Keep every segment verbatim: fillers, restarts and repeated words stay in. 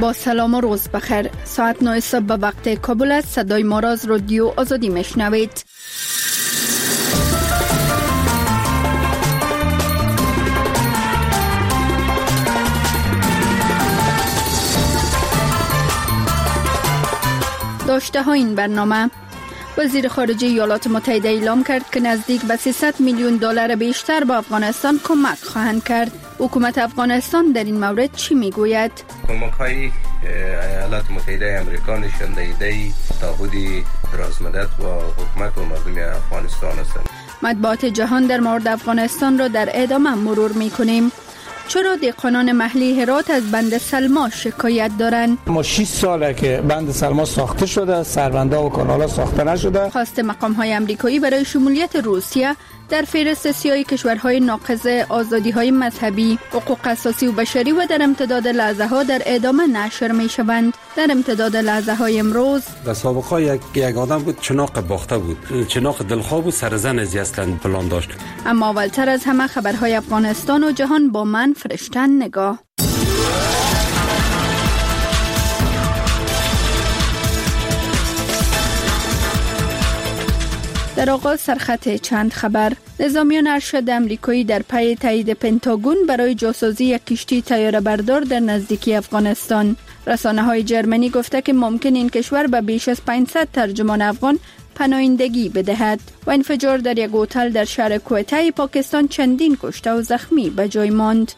با سلام و روز بخیر. ساعت نه صبح به وقت کابل است. صدای ما را از رادیو آزادی میشنوید. داشته ها این برنامه: وزیر خارجه ایالات متحده اعلام کرد که نزدیک به سیصد میلیون دلار بیشتر به افغانستان کمک خواهند کرد. حکومت افغانستان در این مورد چی میگوید؟ کمک های ایالات متحده آمریکا نشان دهنده تعهد درازمدت و حکومت و مردم افغانستان است. مطبوعات جهان در مورد افغانستان را در ادامه مرور میکنیم. چرا دهقانان محلی هرات از بند سلما شکایت دارند؟ ما شش ساله که بند سلما ساخته شده، سربندا و کانالا ساخته نشده. خواست مقام‌های آمریکایی برای شمولیت روسیه در فهرست سیاه کشورهای ناقض آزادی‌های مذهبی، حقوق اساسی و بشری و در امتداد لحظه‌ها در ادامه نشر می‌شوند. در امتداد لحظه‌های امروز در سابقه یک یک آدم بود، چناق باخته بود، چناق دلخواه بود، سر زن از اصلا پلان داشت. اما اولتر از همه خبرهای افغانستان و جهان با من فرشتن نگاه. در آغاز سرخط چند خبر. نظامیان ارشد امریکایی در پی تایید پنتاگون برای جاسوسی یک کشتی طیاره بردار در نزدیکی افغانستان. رسانه‌های جرمنی گفته که ممکن این کشور به بیش از پانصد ترجمان افغان پناهندگی بدهد. و انفجار در یک هتل در شهر کوئته پاکستان چندین کشته و زخمی به جای ماند.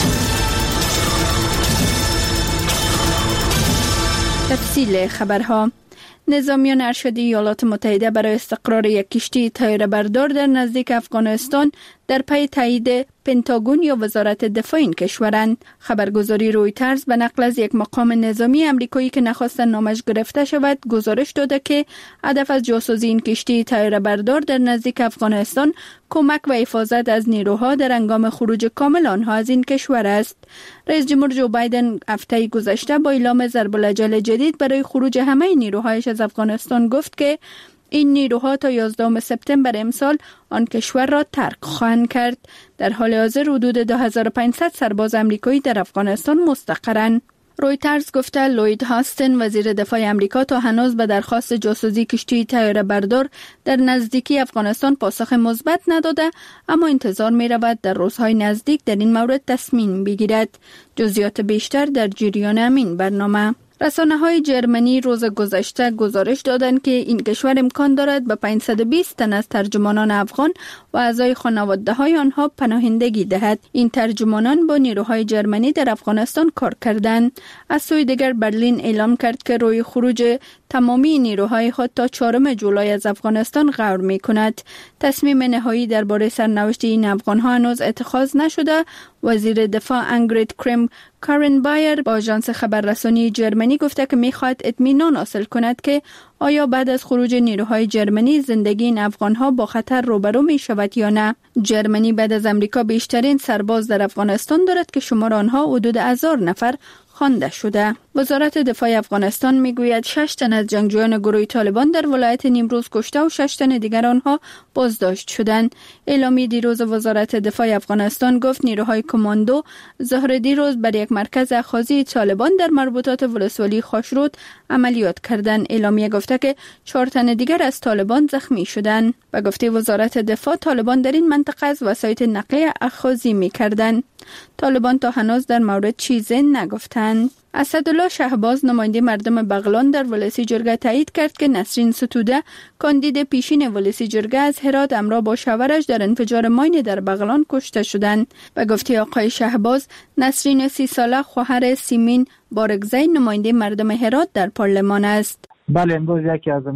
تفصیل خبرها: نظامیان ارشد ایالات متحده برای استقرار یک کشتی طیاره بردار در نزدیک افغانستان در پی تایید پنتاگون یا وزارت دفاع این کشورند. خبرگزاری رویترز به نقل از یک مقام نظامی آمریکایی که نخواست نامش گرفته شود گزارش داده که هدف از جاسوسی این کشتی طیاره بردار در نزدیک افغانستان کمک و حفاظت از نیروها در هنگام خروج کامل آنها از این کشور است. رئیس جمهور جو بایدن هفته گذشته با اعلام ضرب العجل جدید برای خروج همه نیروهایش از افغانستان گفت که این نیروها تا یازدهم سپتامبر امسال آن کشور را ترک خواهند کرد. در حال حاضر حدود دو هزار و پانصد سرباز آمریکایی در افغانستان مستقرند. رویترز گفته لوید هاستن وزیر دفاع آمریکا تا هنوز به درخواست جاسوسی کشتی طیاره بردار در نزدیکی افغانستان پاسخ مثبت نداده، اما انتظار می رود در روزهای نزدیک در این مورد تصمیم بگیرد. جزئیات بیشتر در جریان همین برنامه. رسانه‌های جرمنی روز گذشته گزارش دادند که این کشور امکان دارد به پانصد و بیست تن از ترجمانان افغان و اعضای خانواده‌های آنها پناهندگی دهد. این ترجمانان با نیروهای جرمنی در افغانستان کار کردند. از سوی دیگر برلین اعلام کرد که روی خروج تمامی نیروهای خود تا چهارم جولای از افغانستان غور می‌کند. تصمیم نهایی درباره سرنوشت این افغان‌ها هنوز اتخاذ نشده. وزیر دفاع انگرید کرم کارن بایر با آژانس خبررسانی جرمنی گفته که می‌خواهد اطمینان حاصل کند که آیا بعد از خروج نیروهای جرمنی زندگی این افغان‌ها با خطر روبرو می‌شود یا نه. جرمنی بعد از امریکا بیشترین سرباز در افغانستان دارد که شمار آنها حدود هزار نفر خوانده شده. وزارت دفاع افغانستان میگوید شش تن از جنگجویان گروه طالبان در ولایت نیمروز کشته و شش تن دیگر آنها بازداشت شدند. اعلامیه دیروز وزارت دفاع افغانستان گفت نیروهای کماندو ظهر دیروز بر یک مرکز اخاذی طالبان در مربوطات ولسوالی خاشرود عملیات کردند. اعلامیه گفته که چهار تن دیگر از طالبان زخمی شدند. به گفته وزارت دفاع طالبان در این منطقه از وسایط نقلیه اخاذی می‌کردند. طالبان تا هنوز در مورد چیزی نگفتند. اسدالله شهباز نماینده مردم بغلان در ولسی جرگه تایید کرد که نسرین ستوده کاندید پیشین ولسی جرگه از هرات همراه با شوهرش در انفجار ماین در بغلان کشته شدند. به گفته آقای شهباز نسرین سی ساله خواهر سیمین بارگزی نماینده مردم هرات در پارلمان است. بله، امروز یکی از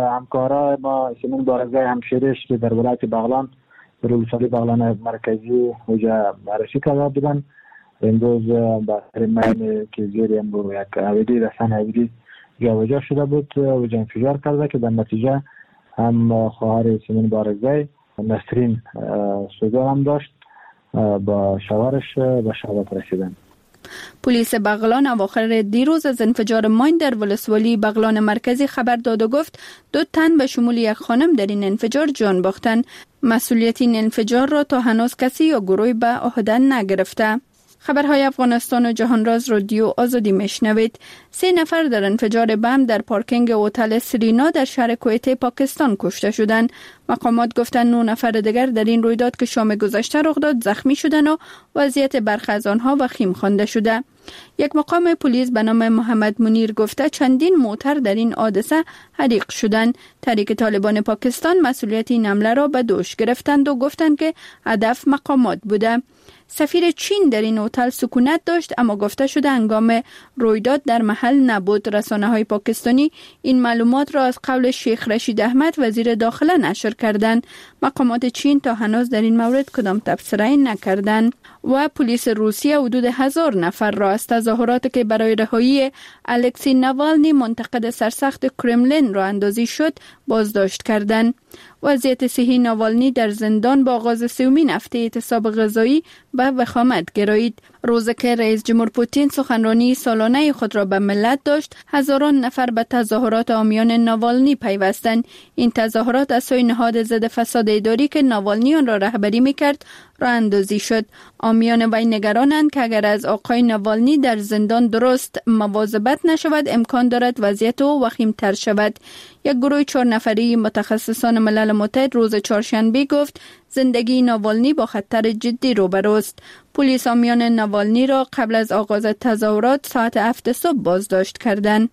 همکارا ما سیمین بارگزی همشیرش که در ولایت بغلان در ولسوالی بغلان مرکزی وجا بررسی کرده بودند. امروز با ماین که زیر امروز یک عویدی رسان عویدی جابجا شده بود و انفجار کرده که در نتیجه هم خواهر سیمین بارگزی نسرین سودا هم داشت با شوهرش به شهادت رسیدن. پلیس بغلان اواخر دیروز از انفجار ماین در ولسوالی بغلان مرکزی خبر داد و گفت دو تن به شمول یک خانم در این انفجار جان باختند. مسئولیت این انفجار را تا هنوز کسی یا گروهی به عهده نگرفته. خبرهای افغانستان و جهانراز رادیو آزادی میشنوید. سه نفر در انفجار بم در پارکینگ هتل سرینا در شهر کویته پاکستان کشته شدند. مقامات گفتند نه نفر دیگر در این رویداد که شام گذشته رخ داد زخمی شدند و وضعیت برخی از آنها وخیم خوانده شده. یک مقام پلیس به نام محمد منیر گفته چندین موتر در این حادثه حریق شدند. تحریک طالبان پاکستان مسئولیت این حمله را به دوش گرفتند و گفتند که هدف مقامات بوده. سفیر چین در این هتل سکونت داشت اما گفته شده هنگام رویداد در محل نبود. رسانه‌های پاکستانی این معلومات را از قول شیخ رشید احمد وزیر داخله نشر کردند. مقامات چین تا هنوز در این مورد کدام تبصره نکردند. و پلیس روسیه حدود هزار نفر را از تظاهراتی که برای رهایی الکسی نوالنی منتقد سرسخت کرملین را اندازی شد بازداشت کردند. وضعیت صحی ناوالنی در زندان با آغاز سومین هفته اعتصاب غذایی به وخامت گرایید. روزی که رئیس جمهور پوتین سخنرانی سالانه خود را به ملت داشت، هزاران نفر به تظاهرات حامیان ناوالنی پیوستند. این تظاهرات از سوی نهاد ضد فساد اداری که ناوالنی آن را رهبری میکرد راه اندازی شد. حامیان وی نگرانند که اگر از آقای ناوالنی در زندان درست مواظبت نشود امکان دارد وضعیت او وخیم‌تر شود. یک گروه چهار نفری متخصصان ملل متحد روز چهارشنبه گفت زندگی ناوالنی با خطر جدی روبروست. پلیس حامیان ناوالنی را قبل از آغاز تظاهرات ساعت هفت صبح بازداشت کردند.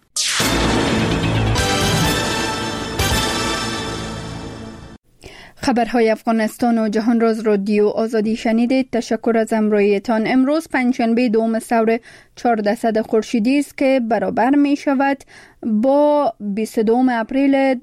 خبرهای افغانستان و جهانراز رادیو آزادی شنیدید. تشکر از همراهیتان. امروز پنجشنبه دوم سور چهاردهصد خورشیدی است که برابر می شود با بیست و دوم اپریل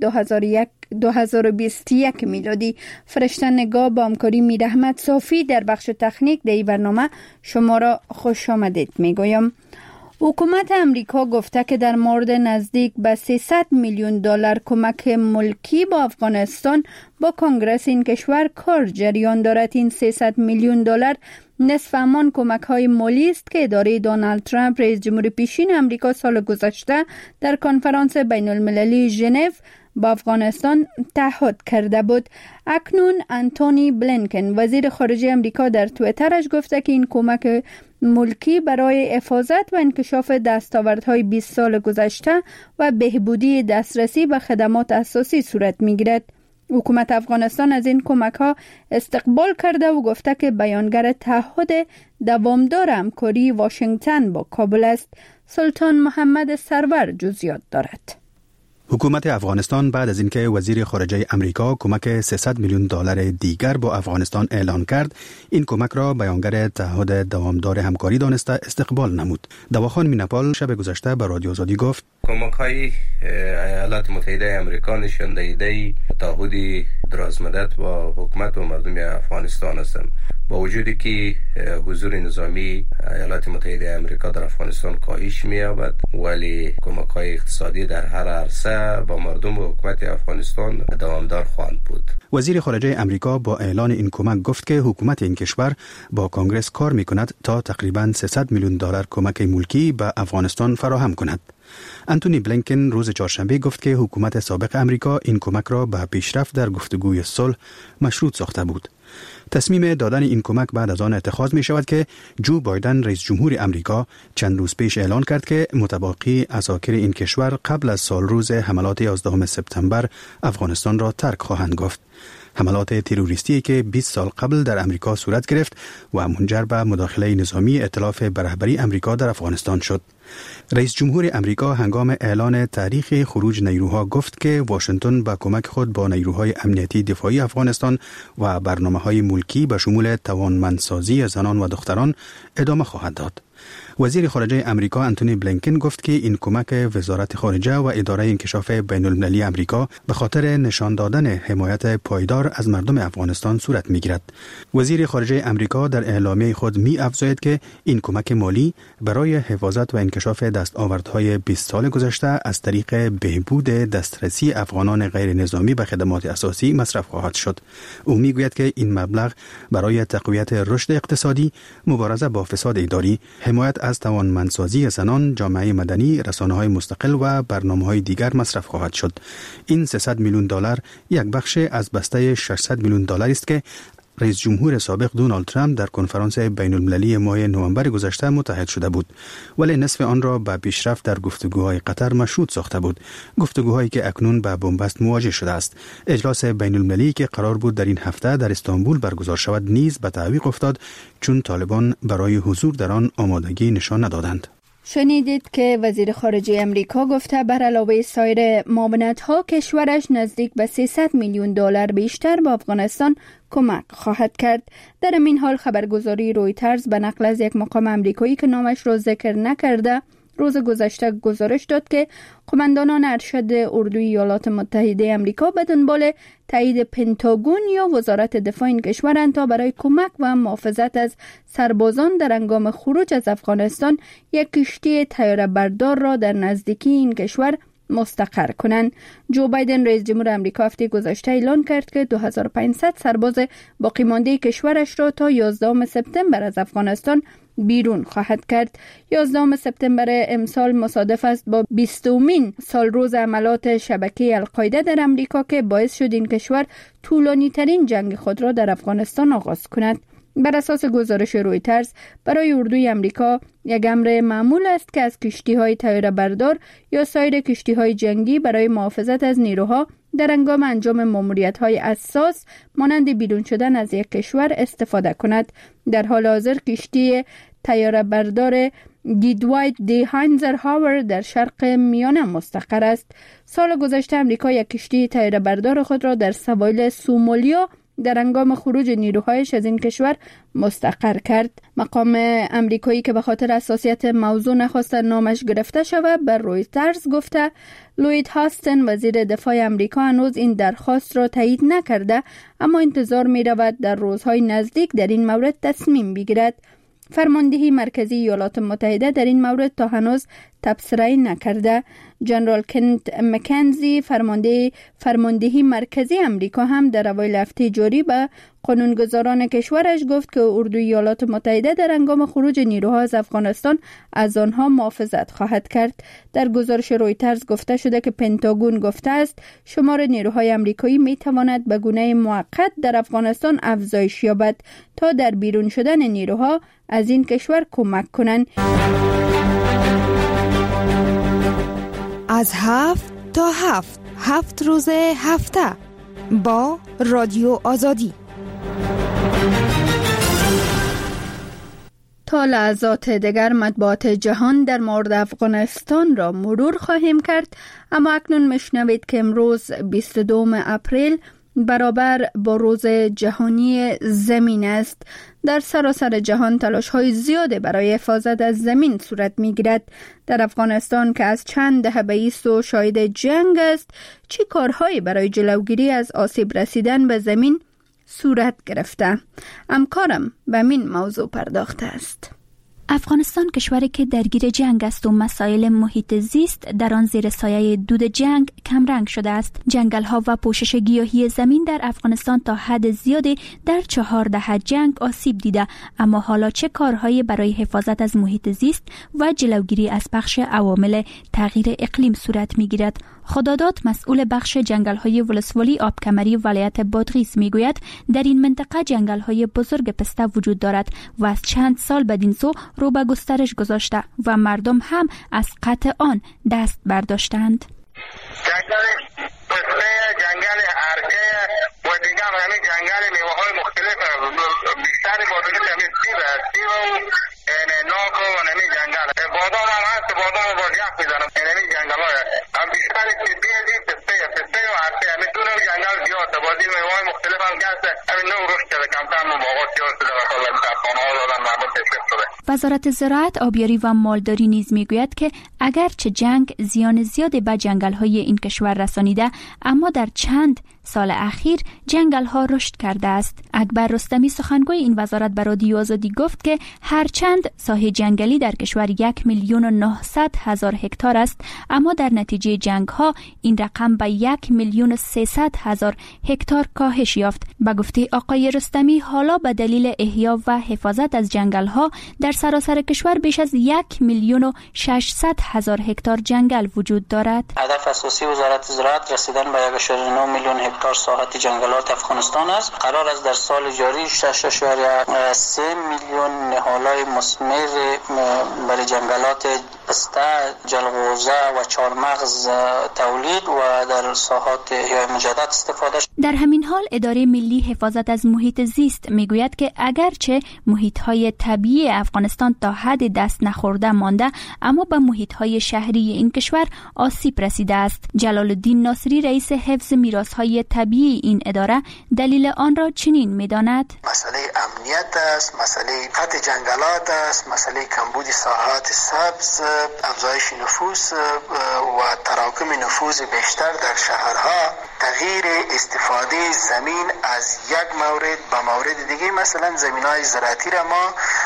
دو هزار و بیست و یک میلادی. فرشته نگاه با همکاری میر احمد صافی در بخش تکنیک در این برنامه شما را خوش آمدید می گویم. حکومت امریکا گفته که در مورد نزدیک به سیصد میلیون دلار کمک ملکی با افغانستان با کنگره این کشور کار جریان دارد. این سیصد میلیون دلار نصف همان کمک های مالی است که اداره دونالد ترامپ رئیس جمهور پیشین امریکا سال گذشته در کنفرانس بین المللی ژنو با افغانستان تعهد کرده بود. اکنون انتونی بلینکن وزیر خارجه امریکا در توییترش گفته که این کمک ملکی برای حفاظت و انکشاف دستاوردهای بیست سال گذشته و بهبودی دسترسی به خدمات اساسی صورت می‌گیرد. حکومت افغانستان از این کمک ها استقبال کرده و گفته که بیانگر تعهد دوامدار همکاری واشنگتن با کابل است. سلطان محمد سرور جزئیات دارد. حکومت افغانستان بعد از اینکه وزیر خارجه امریکا کمک سیصد میلیون دلار دیگر با افغانستان اعلان کرد، این کمک را بیانگر تعهد دوامدار همکاری دانسته استقبال نمود. دواخان مینپال شب گذشته به رادیو آزادی گفت کمک های ایالات متحده امریکا نشان دهنده تعهد درازمدت با حکومت و مردم افغانستان هستند. با وجودی که حضور نظامی ایالات متحده امریکا در افغانستان کاهش می‌یابد، ولی کمک‌های اقتصادی در هر عرصه با مردم و حکومت افغانستان دوامدار خواهند بود. وزیر خارجه امریکا با اعلان این کمک گفت که حکومت این کشور با کنگره کار می‌کند تا تقریباً سیصد میلیون دلار کمک ملکی به افغانستان فراهم کند. انتونی بلینکن روز چهارشنبه گفت که حکومت سابق امریکا این کمک را به پیشرفت در گفتگوی صلح مشروط ساخته بود. تصمیم دادن این کمک بعد از آن اتخاذ می شود که جو بایدن رئیس جمهور امریکا چند روز پیش اعلان کرد که متباقی عساکر این کشور قبل از سال روز حملات یازدهم سپتامبر افغانستان را ترک خواهند گفت. حملات تروریستی که بیست سال قبل در امریکا صورت گرفت و منجر به مداخله نظامی ائتلاف به رهبری امریکا در افغانستان شد. رئیس جمهور امریکا هنگام اعلان تاریخ خروج نیروها گفت که واشنگتن با کمک خود با نیروهای امنیتی دفاعی افغانستان و برنامه‌های ملکی به شمول توانمندسازی زنان و دختران ادامه خواهد داد. وزیر خارجه امریکا انتونی بلینکن گفت که این کمک وزارت خارجه و اداره انکشاف بین المللی امریکا به خاطر نشان دادن حمایت پایدار از مردم افغانستان صورت می‌گیرد. وزیر خارجه امریکا در اعلامیه خود می افزاید که این کمک مالی برای حفاظت و انکشاف دستاوردهای بیست سال گذشته از طریق بهبود دسترسی افغانان غیر نظامی به خدمات اساسی مصرف خواهد شد. او میگوید که این مبلغ برای تقویت رشد اقتصادی، مبارزه با فساد اداری، حمایت از توانمندسازی زنان، جامعه مدنی، رسانه‌های مستقل و برنامه‌های دیگر مصرف خواهد شد. این سیصد میلیون دلار یک بخش از بسته ششصد میلیون دلار است که رئیس جمهور سابق دونالد ترامپ در کنفرانس بین المللی ماه نوامبر گذشته متحد شده بود، ولی نصف آن را به پیشرفت در گفتگوهای قطر مشروط ساخته بود، گفتگوهایی که اکنون به بنبست مواجه شده است. اجلاس بین المللی که قرار بود در این هفته در استانبول برگزار شود نیز به تعویق افتاد، چون طالبان برای حضور در آن آمادگی نشان ندادند. شنیدید که وزیر خارجه امریکا گفته بر علاوه سایر معاونت‌ها کشورش نزدیک به سیصد میلیون دلار بیشتر به افغانستان کمک خواهد کرد. در این حال خبرگزاری رویترز به نقل از یک مقام امریکایی که نامش را ذکر نکرده روز گذشته گزارش داد که قماندانان ارشد اردوی ایالات متحده امریکا به دنبال تایید پنتاگون یا وزارت دفاع این کشورند تا برای کمک و محافظت از سربازان در هنگام خروج از افغانستان یک کشتی طیاره بردار را در نزدیکی این کشور مستقر کنند. جو بایدن رئیس جمهور امریکا هفته گذشته اعلان کرد که دو هزار و پانصد سرباز باقی مانده کشورش را تا یازدهم سپتامبر از افغانستان بیرون خواهد کرد. یازدهم سپتامبر امسال مصادف است با بیستمین سال روز عملات شبکه القاعده در امریکا که باعث شد این کشور طولانی ترین جنگ خود را در افغانستان آغاز کند. بر اساس گزارش رویترز برای اردوی امریکا یک امر معمول است که از کشتی‌های طیاره بردار یا سایر کشتی‌های جنگی برای محافظت از نیروها در هنگام انجام ماموریت‌های حساس مانند بیرون شدن از یک کشور استفاده کند. در حال حاضر کشتی طیاره بردار گیدواید دی هاینزر هاور در شرق میانه مستقر است. سال گذشته امریکا یک کشتی طیاره بردار خود را در سواحل سومالیا در هنگام خروج نیروهایش از این کشور مستقر کرد. مقام امریکایی که به خاطر حساسیت موضوع نخواست نامش گرفته شود بر رویترز گفته لوید هاستن وزیر دفاع امریکا هنوز این درخواست را تایید نکرده، اما انتظار می رود در روزهای نزدیک در این مورد تصمیم بگیرد. فرماندهی مرکزی ایالات متحده در این مورد تا هنوز تبصره نکرده. جنرال کنت مکنزی فرمانده فرماندهی مرکزی امریکا هم در اوایل هفته جاری به قانونگذاران کشورش گفت که اردوی ایالات متحده در هنگام خروج نیروها از افغانستان از آنها محافظت خواهد کرد. در گزارش رویترز گفته شده که پنتاگون گفته است شمار نیروهای امریکایی می تواند به گونه موقت در افغانستان افزایش یابد تا در بیرون شدن نیروها از این کشور کمک کنند. از هفت تا هفت هفت روز هفته با رادیو آزادی. تا لحظات دیگر مطبوعات جهان در مورد افغانستان را مرور خواهیم کرد، اما اکنون میشنوید که امروز بیست و دوم اپریل برابر با روز جهانی زمین است. در سراسر جهان تلاش‌های زیاده برای حفاظت از زمین صورت می‌گیرد. در افغانستان که از چند دهه به ایست و شاهد جنگ است، چه کارهایی برای جلوگیری از آسیب رسیدن به زمین صورت گرفته؟ همکارم به این موضوع پرداخته است. افغانستان کشوری که درگیر جنگ است و مسائل محیط زیست در آن زیر سایه دود جنگ کمرنگ شده است. جنگل‌ها و پوشش گیاهی زمین در افغانستان تا حد زیادی در چهار دهه جنگ آسیب دیده، اما حالا چه کارهایی برای حفاظت از محیط زیست و جلوگیری از پخش عوامل تغییر اقلیم صورت می‌گیرد؟ خداداد مسئول بخش جنگل‌های ولسوالی آبکمری ولایت بادغیس میگوید در این منطقه جنگل‌های بزرگ پسته وجود دارد و از چند سال بدین سو رو به گسترش گذاشته و مردم هم از قطع آن دست برداشتند. جنگل پسته، جنگل ارکه و دیگه همه جنگل میوه‌های مختلف بیشتر بادغیس همین سیب است، سیب و ناک و همین جنگل بادام هم هست، بادام رو با جخ میزنم همین جنگل های هم بیشتر سیبی هستی پسته پسته و ارکه همین دون جنگل زیاد بازی میوه‌های مختلف هم گسته همین نو رشد کرده کمتر مو باقا سیاد شده و خواهد سرخانه ها دادن مردم تشکیف شده. وزارت زراعت، آبیاری و مالداری نیز میگوید که اگرچه جنگ زیان زیادی به جنگل‌های این کشور رسانیده، اما در چند سال اخیر جنگل‌ها رشد کرده است. اکبر رستمی سخنگوی این وزارت به رادیو آزادی گفت که هرچند ساحه جنگلی در کشور یک میلیون و نهصد هزار هکتار است، اما در نتیجه جنگ‌ها این رقم به یک میلیون و سیصد هزار هکتار کاهش یافت. به گفته آقای رستمی حالا به دلیل احیا و حفاظت حفاظت از جنگل ها در سراسر کشور بیش از یک میلیون و ششصد هزار هکتار جنگل وجود دارد. هدف اساسی وزارت زراعت رسیدن به یک و نه میلیون هکتار ساحت جنگلات افغانستان است. قرار است در سال جاری شش و سه میلیون نهالای مثمر برای جنگلات پسته، جلغوزه و چهارمغز تولید و در ساحات یا مجدد استفاده شد. در همین حال اداره ملی حفاظت از محیط زیست میگوید که اگرچه محیط‌های طبیعی افغانستان تا حد دست نخورده مانده، اما به محیط‌های شهری این کشور آسیب رسیده است. جلال الدین ناصری رئیس حفظ میراث‌های طبیعی این اداره دلیل آن را چنین می‌داند: مسئله امنیت است، مسئله قطع جنگلات است، مسئله کمبود ساحات سبز، افزایش نفوس و تراکم نفوذ بیشتر در شهرها، تغییر استفاده زمین از یک مورد به مورد دیگه. مثلا زمین‌های زراعتی را ما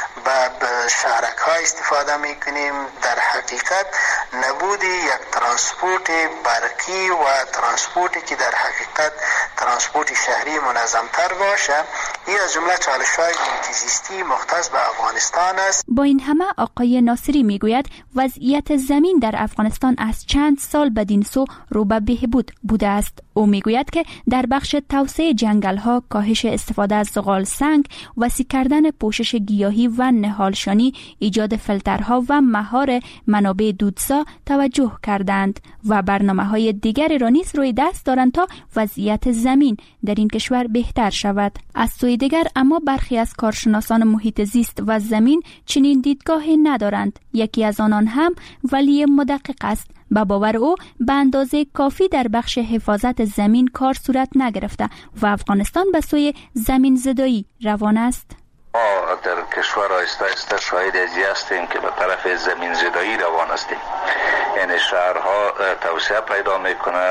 به شهرک‌ها استفاده می‌کنیم. در حقیقت نبود یک ترانسپورت برقی و ترانسپورتی که در حقیقت ترانسپورت شهری منظم‌تر باشه، این از جمله چالش‌های محیط زیستی مختص به افغانستان است. با این همه آقای ناصری میگوید وضعیت زمین در افغانستان از چند سال بدین سو رو به بهبود بوده است. او میگوید که در بخش توسعه جنگل‌ها، کاهش استفاده از زغال سنگ، وسیع کردن پوشش گیاهی و نهالشانی، ایجاد فیلترها و مهار منابع دودسا توجه کردند و برنامه‌های دیگری را نیز روی دست دارند تا وضعیت زمین در این کشور بهتر شود. از سوی دیگر اما برخی از کارشناسان محیط زیست و زمین چنین دیدگاهی ندارند. یکی از آنان هم ولی مدقق است. به باور او به اندازه کافی در بخش حفاظت زمین کار صورت نگرفته و افغانستان به سوی زمین زدایی روان است. ما در کشور آهسته آهسته شاهد ازی هستیم که به طرف زمین زدایی روان هستیم. یعنی شهرها توسعه پیدا میکنه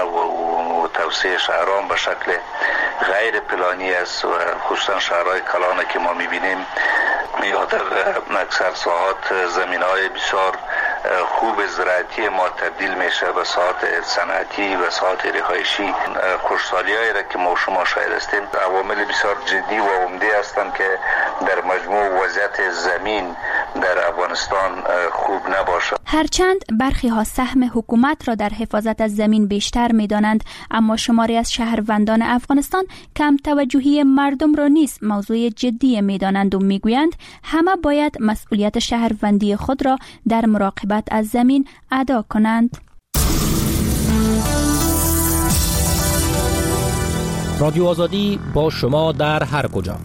و توسعه شهران به شکل غیر پلانی است و خصوصا شهرهای کلان که ما میبینیم یا در اکثر ساحات زمینهای بسیار خوب زراعتی ما تبدیل میشه به ساحات صنعتی و ساحات رهایشی. خشکسالی‌هایی را که ما شما شاهد هستیم عوامل بسیار جدی و عمده هستند که در مجموع وضعیت زمین در افغانستان خوب نباشد. هرچند برخی ها سهم حکومت را در حفاظت از زمین بیشتر می‌دانند، اما شماری از شهروندان افغانستان کم توجهی مردم را نیز موضوع جدی می‌دانند و می‌گویند همه باید مسئولیت شهروندی خود را در مراقبت از زمین ادا کنند. رادیو آزادی با شما در هر کجا.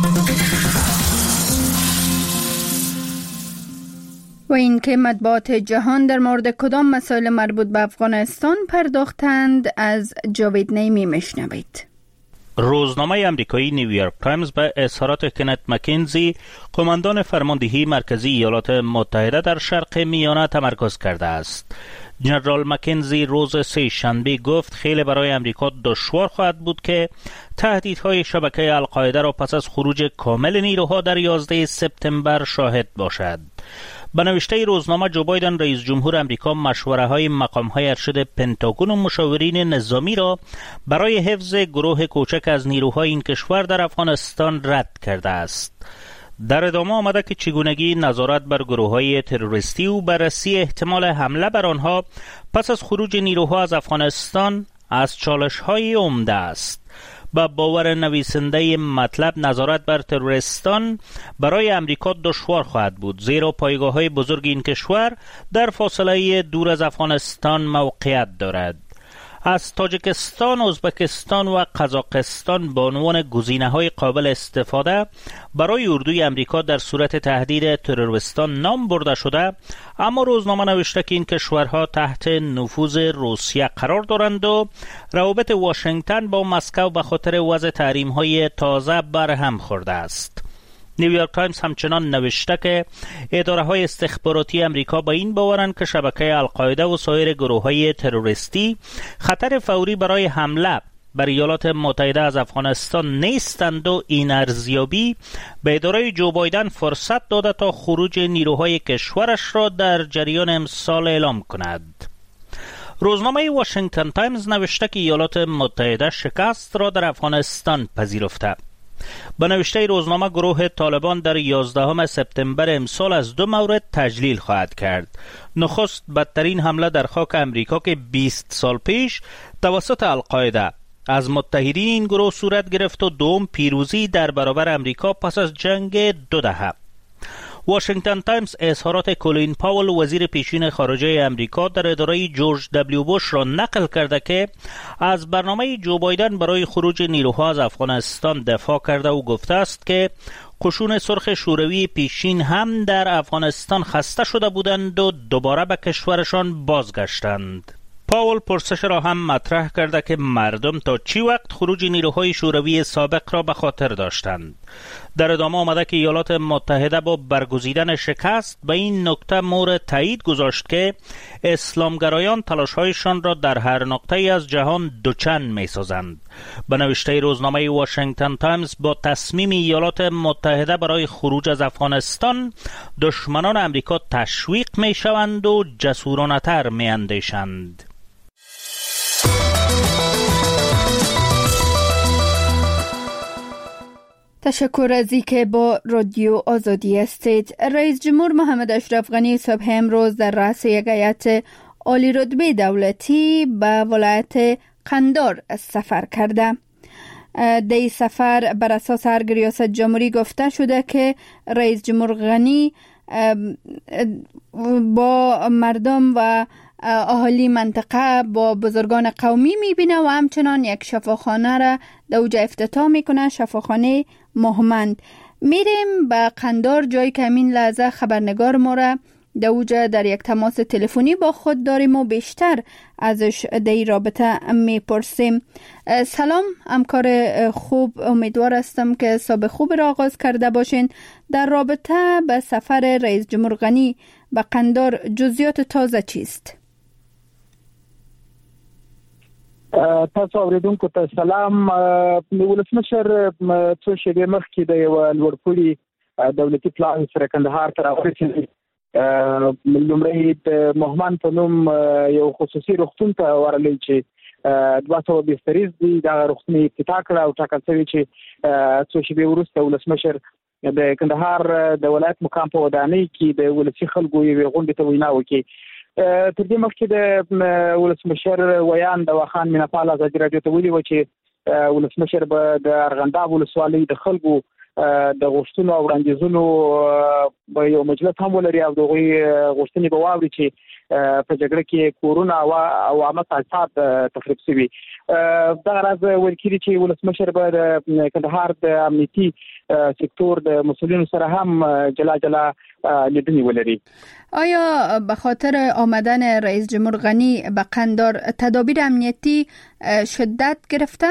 و این که مطبوعات جهان در مورد کدام مسائل مربوط به افغانستان پرداختند از جاوید نیمی میشنوید. روزنامه امریکایی نیویورک تایمز به اظهارات کنت مکنزی، قماندان فرماندهی مرکزی ایالات متحده در شرق میانه تمرکز کرده است. جنرال مکنزی روز سه شنبه گفت خیلی برای امریکا دشوار خواهد بود که تهدیدهای شبکه القاعده را پس از خروج کامل نیروها در یازده سپتامبر شاهد باشد. به نوشته روزنامه، جو بایدن رئیس جمهور امریکا مشوره های مقام های ارشد پنتاگون و مشاورین نظامی را برای حفظ گروه کوچک از نیروهای این کشور در افغانستان رد کرده است. در ادامه آمده که چگونگی نظارت بر گروه‌های تروریستی و بررسی احتمال حمله بر آنها پس از خروج نیروها از افغانستان از چالش‌های عمده است. با باور نویسنده مطلب، نظارت بر تروریستان برای امریکا دشوار خواهد بود، زیرا پایگاه‌های بزرگ این کشور در فاصله دور از افغانستان موقعیت دارد. از تاجیکستان، ازبکستان و قزاقستان به عنوان گزینه‌های قابل استفاده برای اردوی امریکا در صورت تهدید تروریستان نام برده شده، اما روزنامه نوشته که این کشورها تحت نفوذ روسیه قرار دارند و روابط واشنگتن با مسکو به خاطر وضع تحریم‌های تازه برهم خورده است. نیویورک تایمز همچنان نوشته که اداره‌های استخباراتی امریکا با این باورند که شبکه القاعده و سایر گروه‌های تروریستی خطر فوری برای حمله بر ایالات متحده از افغانستان نیستند و این ارزیابی به اداره جو بایدن فرصت داده تا خروج نیروهای کشورش را در جریان امسال اعلام کند. روزنامه واشنگتن تایمز نوشته که ایالات متحده شکست را در افغانستان پذیرفته. به نوشته روزنامه گروه طالبان در یازدهم سپتامبر امسال از دو مورد تجلیل خواهد کرد. نخست بدترین حمله در خاک امریکا که بیست سال پیش توسط القاعده از متحدین این گروه صورت گرفت و دوم پیروزی در برابر امریکا پس از جنگ دو دهه. واشنگتن تایمز اظهارات کولین پاول وزیر پیشین خارجه امریکا در اداره جورج دبلیو بوش را نقل کرده که از برنامه جو بایدن برای خروج نیروها از افغانستان دفاع کرده و گفته است که قشون سرخ شوروی پیشین هم در افغانستان خسته شده بودند و دوباره به کشورشان بازگشتند. پاول پرسش را هم مطرح کرده که مردم تا چی وقت خروج نیروهای شوروی سابق را به خاطر داشتند. در ادامه آمده که ایالات متحده با برگزیدن شکست به این نکته مورد تایید گذاشت که اسلامگرایان تلاش‌هایشان را در هر نقطه‌ای از جهان دوچند می‌سازند. به نوشته روزنامه واشنگتن تایمز با تصمیم ایالات متحده برای خروج از افغانستان دشمنان امریکا تشویق می‌شوند و جسورانه‌تر می‌اندیشند. تشکر از اینکه با رادیو آزادی هستید. رئیس جمهور محمد اشرف غنی صبح امروز در رأس یک هیئت عالی رتبه دولتی به ولایت قندار سفر کرده. در این سفر بر اساس ارگ ریاست جمهوری گفته شده که رئیس جمهور غنی با مردم و اهالی منطقه با بزرگان قومی میبینه و همچنان یک شفاخانه را در اوجه افتتاح میکنه، شفاخانه مهمند. میریم به قندار، جایی که همین لحظه خبرنگار ما را در اوجه در یک تماس تلفنی با خود داریم و بیشتر ازش در این رابطه میپرسیم. سلام همکار خوب، امیدوار هستم که صبح خوب را آغاز کرده باشین. در رابطه به سفر رئیس جمهور غنی به قندار جزئیات تازه چیست؟ تاسو اوریدونکو ته سلام. ولسمشر څو شېبې مخکې د یو لوړپوړي دولتي پلان سره کندهار ته راورسېد. لومړی د مهمان په نوم یو خصوصي روغتون ته ورغلی چې دوه سوه بستریز دي. دغه روغتون یې افتتاح کړه او ټاکل شوي چې څو شېبې وروسته ولسمشر د کندهار د ولایت مقام په ودانۍ کې د ولسي خلکو یوې غونډې ته وینا وکړي. تر دې مخکې د ولسمشر ویان د واخان میناپال ازادي راډیو ته ویلي و چې ولسمشر به د ارغنداب ولسوالۍ د خلکو د غوښتنو او وړاندیزونو به یو مجلس هم ولري او د هغوی غوښتنې به واوري چې په جګړه کې کورونه او عامه تاسیسات تخریب شوي. دغه راز ویل کېږي چې ولسمشر به د کندهار د امنیتي سکتور د مسئولینو سره هم جلا جلا لیدنې ولري. آیا به خاطر آمدن رئیس جمهور غنی به قندار تدابیر امنیتی شدت گرفته؟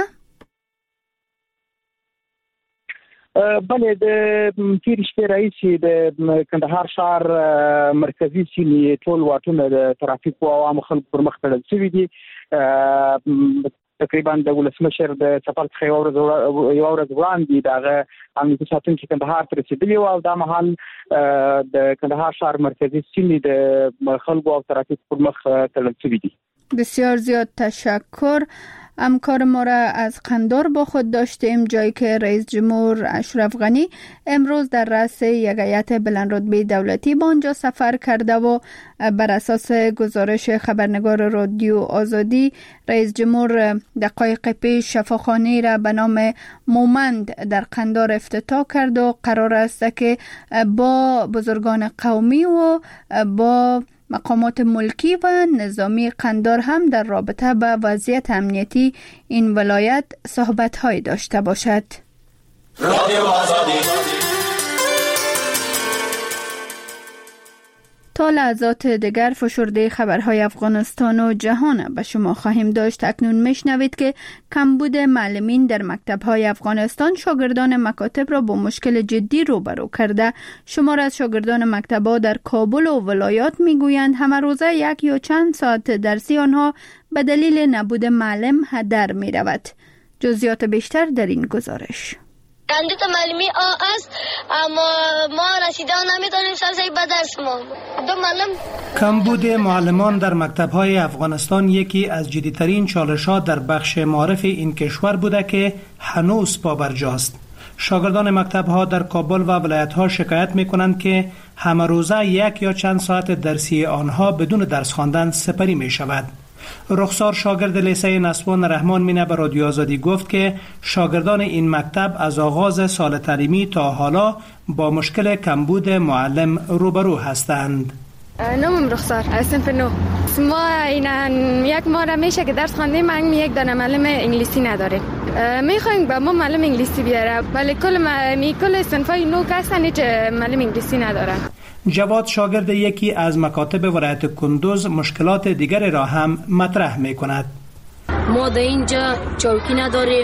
بله، د تیر شپې راهیسې د کندهار ښار مرکزي سیمې ټول واټونه د ترافیکو او عامو خلکو پر مخ تړل شوي دي. تقریبا د ولسمشر د سفر څخه یوه ورځ یوه ورځ وړاندې د هغه امنیتي ساتونکي کندهار ته رسېدلي وو او دا مهال د کندهار ښار مرکزي سیمې د خلکو او ترافیک پر مخ تړل شوي دي. بسیار زیاد تشکر. همکار ما را از قندار با خود داشتیم، جایی که رئیس جمهور اشرف غنی امروز در رأس یک هیئت بلند رتبه دولتی به آنجا سفر کرده و بر اساس گزارش خبرنگار رادیو آزادی رئیس جمهور دقایق پیش شفاخانه را به نام مومند در قندار افتتاح کرد و قرار است که با بزرگان قومی و با مقامات ملکی و نظامی قندار هم در رابطه با وضعیت امنیتی این ولایت صحبت‌هایی داشته باشد. رادیو آزادی. تا لحظات دیگر فشرده خبرهای افغانستان و جهان به شما خواهیم داشت. اکنون میشنوید که کمبود معلمین در مکتب‌های افغانستان شاگردان مکاتب را با مشکل جدی روبرو کرده. شمار از شاگردان مکتب‌ها در کابل و ولایات میگویند همه روزه یک یا چند ساعت درسی آنها به دلیل نبود معلم هدر میرود. جزئیات بیشتر در این گزارش. کاندید معلمی آ است اما ما رسیدن نمیتونیم سرسایی به درس ما دو معلم. کمبود معلمان در مکتب‌های افغانستان یکی از جدی‌ترین چالش‌ها در بخش معارف این کشور بوده که هنوز پابرجاست. شاگردان مکتب‌ها در کابل و ولایت‌ها شکایت می‌کنند که همه روزه یک یا چند ساعت درسی آنها بدون درس خواندن سپری می‌شود. رخسار شاگرد لیسه نسوان رحمان مینه به رادیو آزادی گفت که شاگردان این مکتب از آغاز سال تعلیمی تا حالا با مشکل کمبود معلم روبرو هستند. نامم رخسار از صنف نو. ما این یک ماه میشه که درس خواندیم، من یک دانه معلم انگلیسی نداریم. میخوایم با ما معلم انگلیسی بیاره، ولی کل می کل صنفای نو هستن هیچ معلم انگلیسی ندارن. جواد شاگرد یکی از مکاتب ولایت کندوز مشکلات دیگری را هم مطرح میکند. ما در اینجا چوکی نداریم،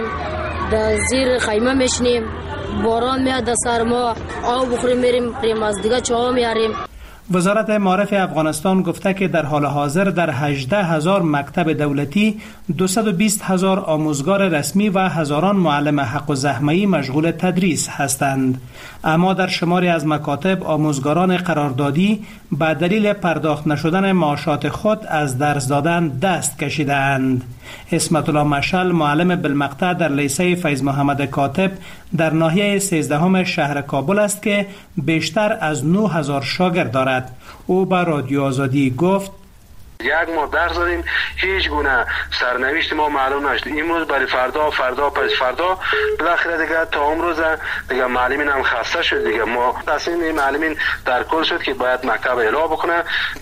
در زیر خیمه میشنیم، باران میاد سر ما، آب بخوریم میریم پریم از دیگه چاه میاریم. وزارت معارف افغانستان گفته که در حال حاضر در هجده هزار مکتب دولتی دویست و بیست هزار آموزگار رسمی و هزاران معلم حق و زحمه‌ای مشغول تدریس هستند. اما در شماری از مکاتب آموزگاران قراردادی به دلیل پرداخت نشدن معاشات خود از درس دادن دست کشیدند. اسمت الله مشعل معلم بالمقطع در لیسه فیض محمد کاتب در ناحیه سیزدهم شهر کابل است که بیشتر از نه هزار شاگرد دارد. او به رادیو آزادی گفت یک ماه درس دادیم، هیچ گونه سرنوشت ما معلوم نشد. امروز برای فردا فردا پس فردا بالاخره دیگه تا امروز دیگه معلمین هم خسته شد. دیگه ما تصمیم معلمین در کل شد که باید مکتب اعلام بکنه.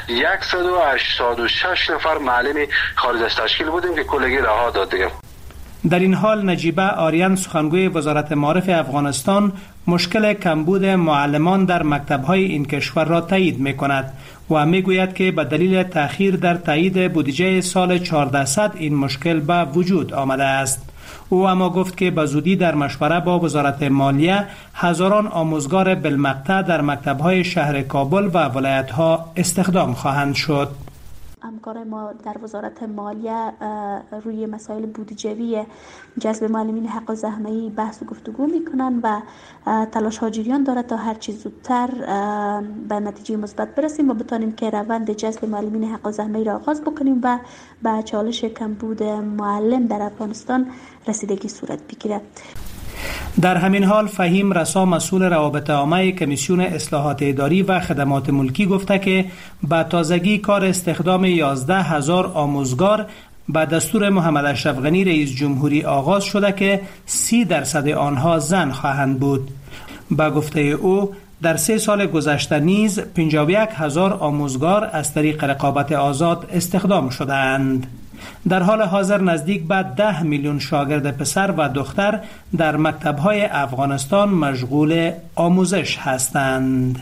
صد و هشتاد و شش نفر معلم خارج از تشکیل بودیم که کلگی رها داد دیگه. در این حال نجیبه آریان سخنگوی وزارت معارف افغانستان مشکل کمبود معلمان در مکتب‌های این کشور را تایید می‌کند و می‌گوید که به دلیل تأخیر در تایید بودجه سال چهاردهصد این مشکل به وجود آمده است. او اما گفت که به زودی در مشوره با وزارت مالیه هزاران آموزگار بالمقطع در مکتب‌های شهر کابل و ولایت‌ها استخدام خواهند شد. همکار ما در وزارت مالیه روی مسائل بودجوی جذب معلمین حق و زحمه‌ای بحث و گفتگو میکنن و تلاش ها جریان دارد تا هر چه زودتر به نتیجه مثبت برسیم و بتانیم که روند جذب معلمین حق و زحمه‌ای را آغاز بکنیم و به چالش کمبود معلم در افغانستان رسیدگی صورت بگیرد. در همین حال فهیم رسا مسئول روابط عامه کمیسیون اصلاحات اداری و خدمات ملکی گفته که به تازگی کار استخدام یازده هزار آموزگار به دستور محمد اشرف غنی رئیس جمهوری آغاز شده که سی درصد آنها زن خواهند بود. به گفته او در سه سال گذشته نیز پنجاه و یک هزار آموزگار از طریق رقابت آزاد استخدام شده‌اند. در حال حاضر نزدیک به ده میلیون شاگرد پسر و دختر در مکتب‌های افغانستان مشغول آموزش هستند.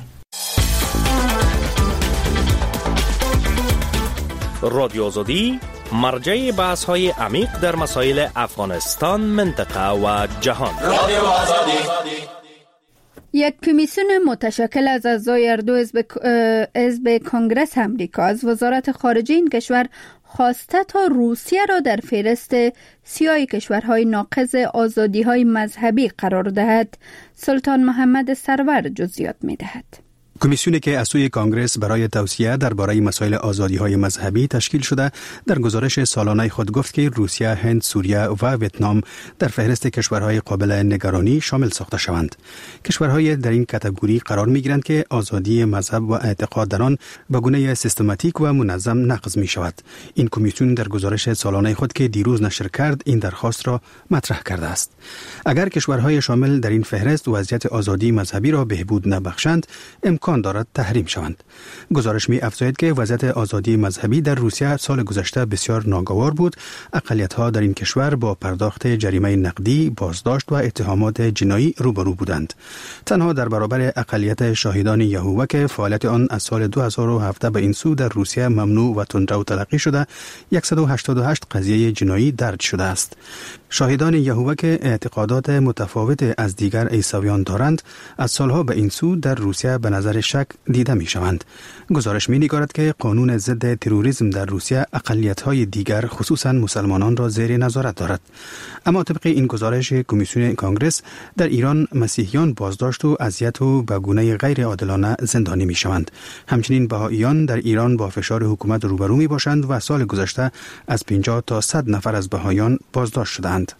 رادیو آزادی مرجع بحث‌های عمیق در مسائل افغانستان، منطقه و جهان. رادیو آزادی. یک کمیسیون متشکل از اعضای هر دو حزب حزب کنگره امریکا از وزارت خارجه این کشور خواسته تا روسیه را در فهرست سیاه کشورهای ناقض آزادی‌های مذهبی قرار دهد. سلطان محمد سرور جزئیات می‌دهد. کمیسیونی که از سوی کانگرس برای توصیه درباره مسائل آزادی‌های مذهبی تشکیل شده در گزارش سالانه خود گفت که روسیه، هند، سوریه و ویتنام در فهرست کشورهای قابل نگرانی شامل ساخته شوند. کشورهای در این کاتگوری قرار می‌گیرند که آزادی مذهب و اعتقاد در آن به گونه سیستماتیک و منظم نقض می‌شود. این کمیسیون در گزارش سالانه خود که دیروز نشر کرد این درخواست را مطرح کرده است. اگر کشورهای شامل در این فهرست وضعیت آزادی مذهبی را بهبود نبخشند، امکان دارد تحریم شوند. گزارش می افزاید که وضعیت آزادی مذهبی در روسیه سال گذشته بسیار ناگوار بود. اقلیت‌ها در این کشور با پرداخت جریمه نقدی، بازداشت و اتهامات جنایی روبرو بودند. تنها در برابر اقلیت شاهدان یهوه که فعالیت آن از سال دو هزار و هفده به این سو در روسیه ممنوع و تندرو تلقی شده، صد و هشتاد و هشت قضیه جنایی درج شده است. شاهدان یهوه که اعتقادات متفاوت از دیگر عیسویان دارند، از سالها به این سو در روسیه به نظر شک دیده می شوند. گزارش می نگارد که قانون ضد تروریسم در روسیه اقلیت‌های دیگر خصوصاً مسلمانان را زیر نظارت دارد. اما طبق این گزارش کمیسیون کانگرس در ایران مسیحیان بازداشت و اذیت و به گونه غیر عادلانه زندانی می شوند. همچنین بهائیان در ایران با فشار حکومت روبرو می باشند و سال گذشته از پنجاه تا صد نفر از بهائیان بازداشت شدند.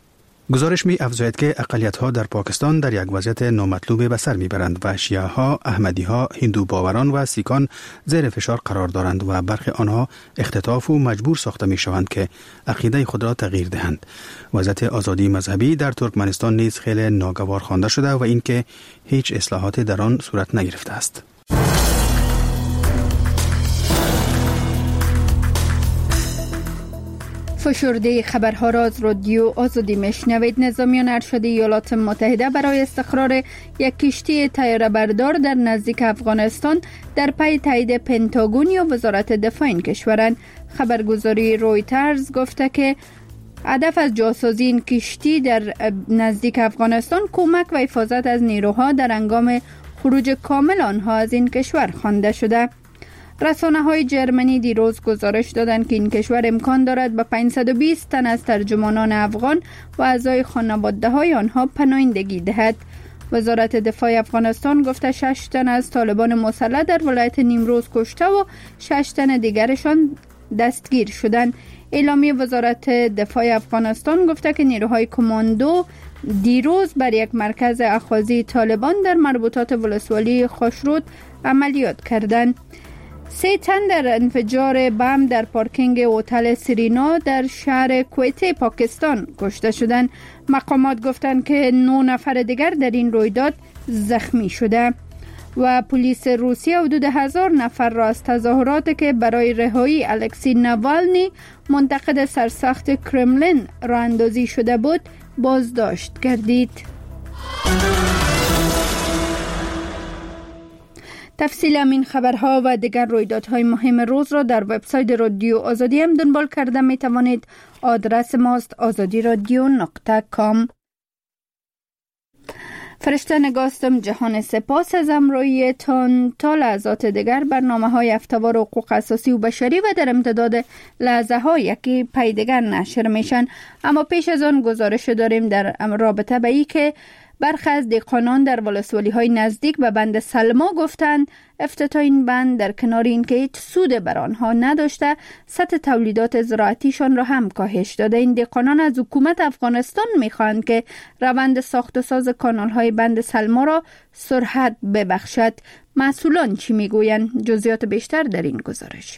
گزارش می افزاید که اقلیت‌ها در پاکستان در یک وضعیت نامطلوب به سر میبرند و شیعه‌ها، احمدی‌ها، هندو باوران و سیکان زیر فشار قرار دارند و برخی آنها اختطاف و مجبور ساخته میشوند که عقیده خود را تغییر دهند. وضعیت آزادی مذهبی در ترکمنستان نیز خیلی ناگوار خوانده شده و اینکه هیچ اصلاحات در آن صورت نگرفته است. فشرده خبرها را از رادیو آزادی میشنوید. نظامیان ارشد ایالات متحده برای استقرار یک کشتی طیاره بردار در نزدیک افغانستان در پی تایید پنتاگون یا وزارت دفاع این کشورند. خبرگزاری رویترز گفته که هدف از جاسازی این کشتی در نزدیک افغانستان کمک و حفاظت از نیروها در هنگام خروج کامل آنها از این کشور خوانده شده. رسانه‌های جرمنی دیروز گزارش دادند که این کشور امکان دارد به پانصد و بیست تن از ترجمانان افغان و اعضای خانواده‌های آنها پناهندگی دهد. وزارت دفاع افغانستان گفته شش تن از طالبان مسلح در ولایت نیمروز کشته و شش تن دیگرشان دستگیر شدند. اعلامیه وزارت دفاع افغانستان گفته که نیروهای کماندو دیروز بر یک مرکز اخاذی طالبان در مربوطات ولسوالی خوشرود عملیات کردند. سه تن در انفجار بم در پارکینگ هتل سرینا در شهر کویته پاکستان کشته شدند. مقامات گفتند که نه نفر دیگر در این رویداد زخمی شده و پلیس روسیه حدود هزار نفر را از تظاهرات که برای رهایی الکسی ناوالنی منتقد سرسخت کرملین راه اندازی شده بود بازداشت کردید. تفصیل همین خبرها و دیگر رویدادهای مهم روز را در وبسایت رادیو آزادی هم دنبال کرده می توانید. آدرس ماست آزادی رادیو نقطه کام. فرشته نگاستم جهان سپاس از همراهیتان. تا لحظات دیگر برنامه های هفته‌وار حقوق اساسی و بشری و در امتداد لحظه های یکی پی دیگر نشر میشن. اما پیش از آن گزارش داریم در رابطه به ای که برخی از دهقانان در ولسوالی های نزدیک به بند سلما گفتند افتتاح این بند در کنار اینکه هیچ سود بر آنها نداشته سطح تولیدات زراعتیشان را هم کاهش داده. این دهقانان از حکومت افغانستان میخواهند که روند ساخت و ساز کانال های بند سلما را سرعت ببخشد. مسئولان چی میگویند؟ جزئیات بیشتر در این گزارش.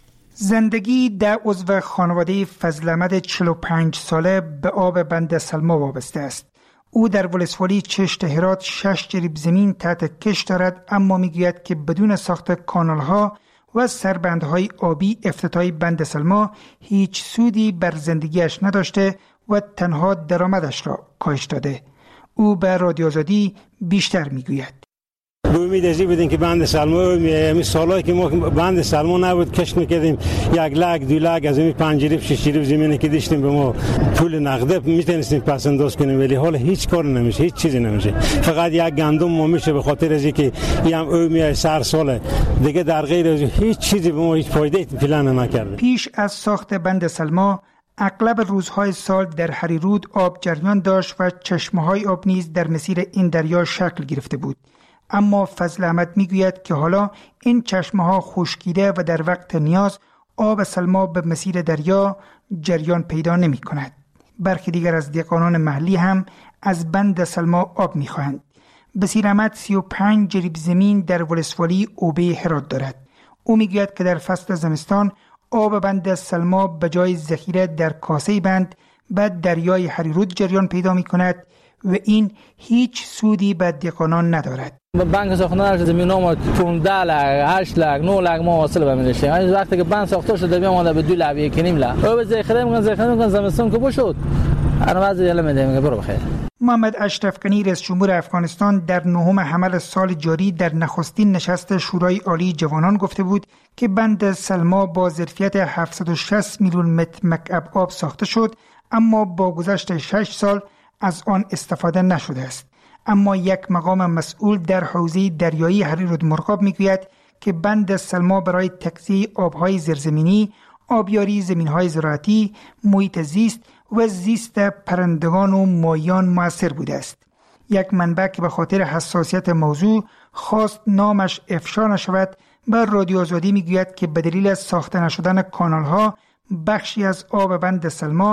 زندگی ده عضو خانواده فضل احمد چهل و پنج ساله به آب بند سلما وابسته است. او در ولسوالی چشت هرات شش جریب زمین تحت کش دارد، اما میگوید که بدون ساخت کانال‌ها و سربندهای آبی افتتاح بند سلما هیچ سودی بر زندگیش نداشته و تنها درآمدش را کاهش داده. او به رادیو آزادی بیشتر میگوید. به امید ازی بودیم که بند سلما می سالایی که ما بند سلما نبود کشت میکردیم یک لاک دو لاک از این پنج جریب شش جریب زمینی که داشتیم به ما پول نقده میتونستیم پس انداز کنیم، ولی حالا هیچ کار نمیشه، هیچ چیزی نمیشه. فقط یک گندم ما میشه به خاطر از اینکه هم او میای سر ساله دیگه در غیر از هیچ چیزی به ما هیچ فایده پلان نکرده. پیش از ساخت بند سلما اغلب روزهای سال در هریرود آب جریان داشت و چشمه‌های آب نیز در مسیر این دریا شکل گرفته بود. اما فضل احمد میگوید که حالا این چشمه‌ها خشکیده و در وقت نیاز آب سلما به مسیر دریا جریان پیدا نمی کند. برخی دیگر از دهقانان محلی هم از بند سلما آب می خواهند. بصیر احمد سی و پنج جریب زمین در ولسوالی اوبه هرات دارد. او میگوید که در فصل زمستان آب بند سلما به جای ذخیره در کاسه بند به دریای هریرود جریان پیدا می کند و این هیچ سودی به دهقانان ندارد. بند ساختن زمین ها ما پانزده لک، هشت لک، نه لک ما حاصل بمیرشیم. این وقتی که بند ساخته شده میامده به دو لک، یک نیم لک. او به ذخیره میگن ذخیره میگن زمستون که بشود. انا بعضی یله میده میگه برو بخیر. محمد اشرف غنی رئیس جمهور افغانستان در نهم حمل سال جاری در نخستین نشست شورای عالی جوانان گفته بود که بند سلما با ظرفیت هفتصد و شصت میلیون متر مکعب آب ساخته شد، اما با گذشت شش سال از آن استفاده نشده است. اما یک مقام مسئول در حوزه دریایی هریرود مرغاب میگوید که بند سلما برای تغذیه آبهای زیرزمینی، آبیاری زمینهای زراعتی، محیط زیست و زیست پرندگان و ماهیان مؤثر بوده است. یک منبع که به خاطر حساسیت موضوع خواست نامش افشا نشود به رادیو آزادی میگوید که به دلیل ساخته نشدن کانال‌ها بخشی از آب بند سلما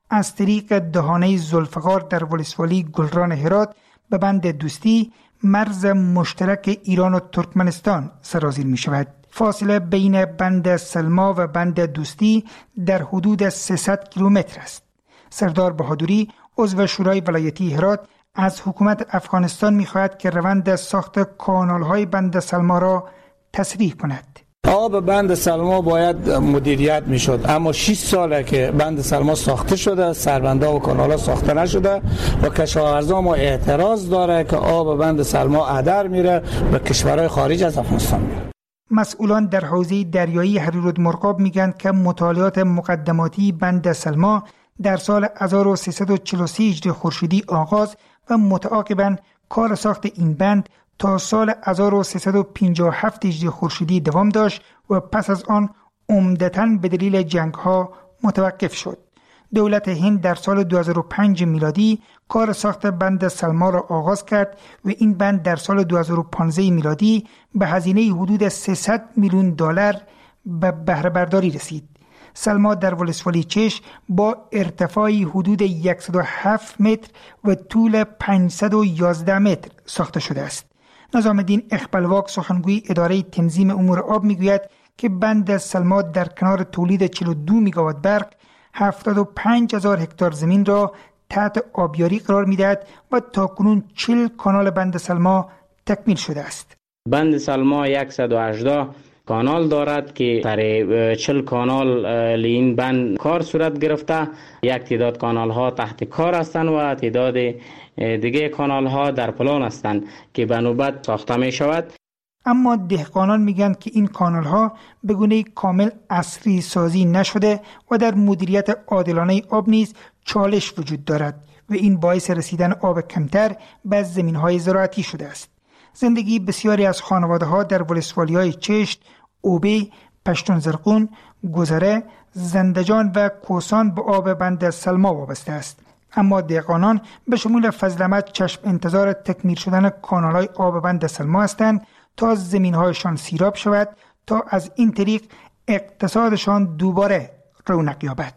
از طریق دهانه ذوالفقار در ولسوالی گلران هرات به بند دوستی مرز مشترک ایران و ترکمنستان سرازیر می شود. فاصله بین بند سلما و بند دوستی در حدود سیصد کیلومتر است. سردار بهادری عضو شورای ولایتی هرات از حکومت افغانستان می خواهد که روند ساخت کانال‌های بند سلما را تسریع کند. آب بند سلما باید مدیریت می شد، اما شش ساله که بند سلما ساخته شده، سربندها و کانال‌ها ساخته نشده و کشاورزا ما اعتراض داره که آب بند سلما هدر میره به کشورهای خارج از افغانستان میره. مسئولان در حوزه دریایی هریرود مرغاب میگن که مطالعات مقدماتی بند سلما در سال هزار و سیصد و چهل و سه هجری خورشیدی آغاز و متعاقباً کار ساخت این بند تا سال هزار و سیصد و پنجاه و هفت هجری خورشیدی دوام داشت و پس از آن عمدتاً به دلیل جنگ‌ها متوقف شد. دولت هند در سال دو هزار و پنج میلادی کار ساخت بند سلما را آغاز کرد و این بند در سال دو هزار و پانزده میلادی به هزینه حدود سیصد میلیون دلار به بهره برداری رسید. سلما در ولسوالی چش با ارتفاعی حدود صد و هفت متر و طول پانصد و یازده متر ساخته شده است. نظام الدین اخبلواک سخنگوی اداره تنظیم امور آب میگوید که بند سلما در کنار تولید چهل و دو میگاوات برق هفتاد و پنج هزار هکتار زمین را تحت آبیاری قرار میدهد و تاکنون چهل کانال بند سلما تکمیل شده است. بند سلما صد و هجده کانال دارد که سر چهل کانال این بند کار صورت گرفته. یک تعداد کانال ها تحت کار هستند و تعداد دیگه کانال ها در پلان هستند که به نوبت ساخته می شود. اما دهقانان میگن که این کانال ها به گونه کامل عصری سازی نشده و در مدیریت عادلانه آب نیز چالش وجود دارد و این باعث رسیدن آب کمتر به زمین های زراعتی شده است. زندگی بسیاری از خانواده ها در ولسوالی های چشت، اوبه، پشتون زرقون، گذره، زندجان و کوسان به آب بند سلما وابسته است. اما دهقانان به شمول فضل احمد چشم انتظار تکمیل شدن کانال‌های آب بند سلما هستند تا زمین‌هایشان سیراب شود تا از این طریق اقتصادشان دوباره رونق یابد.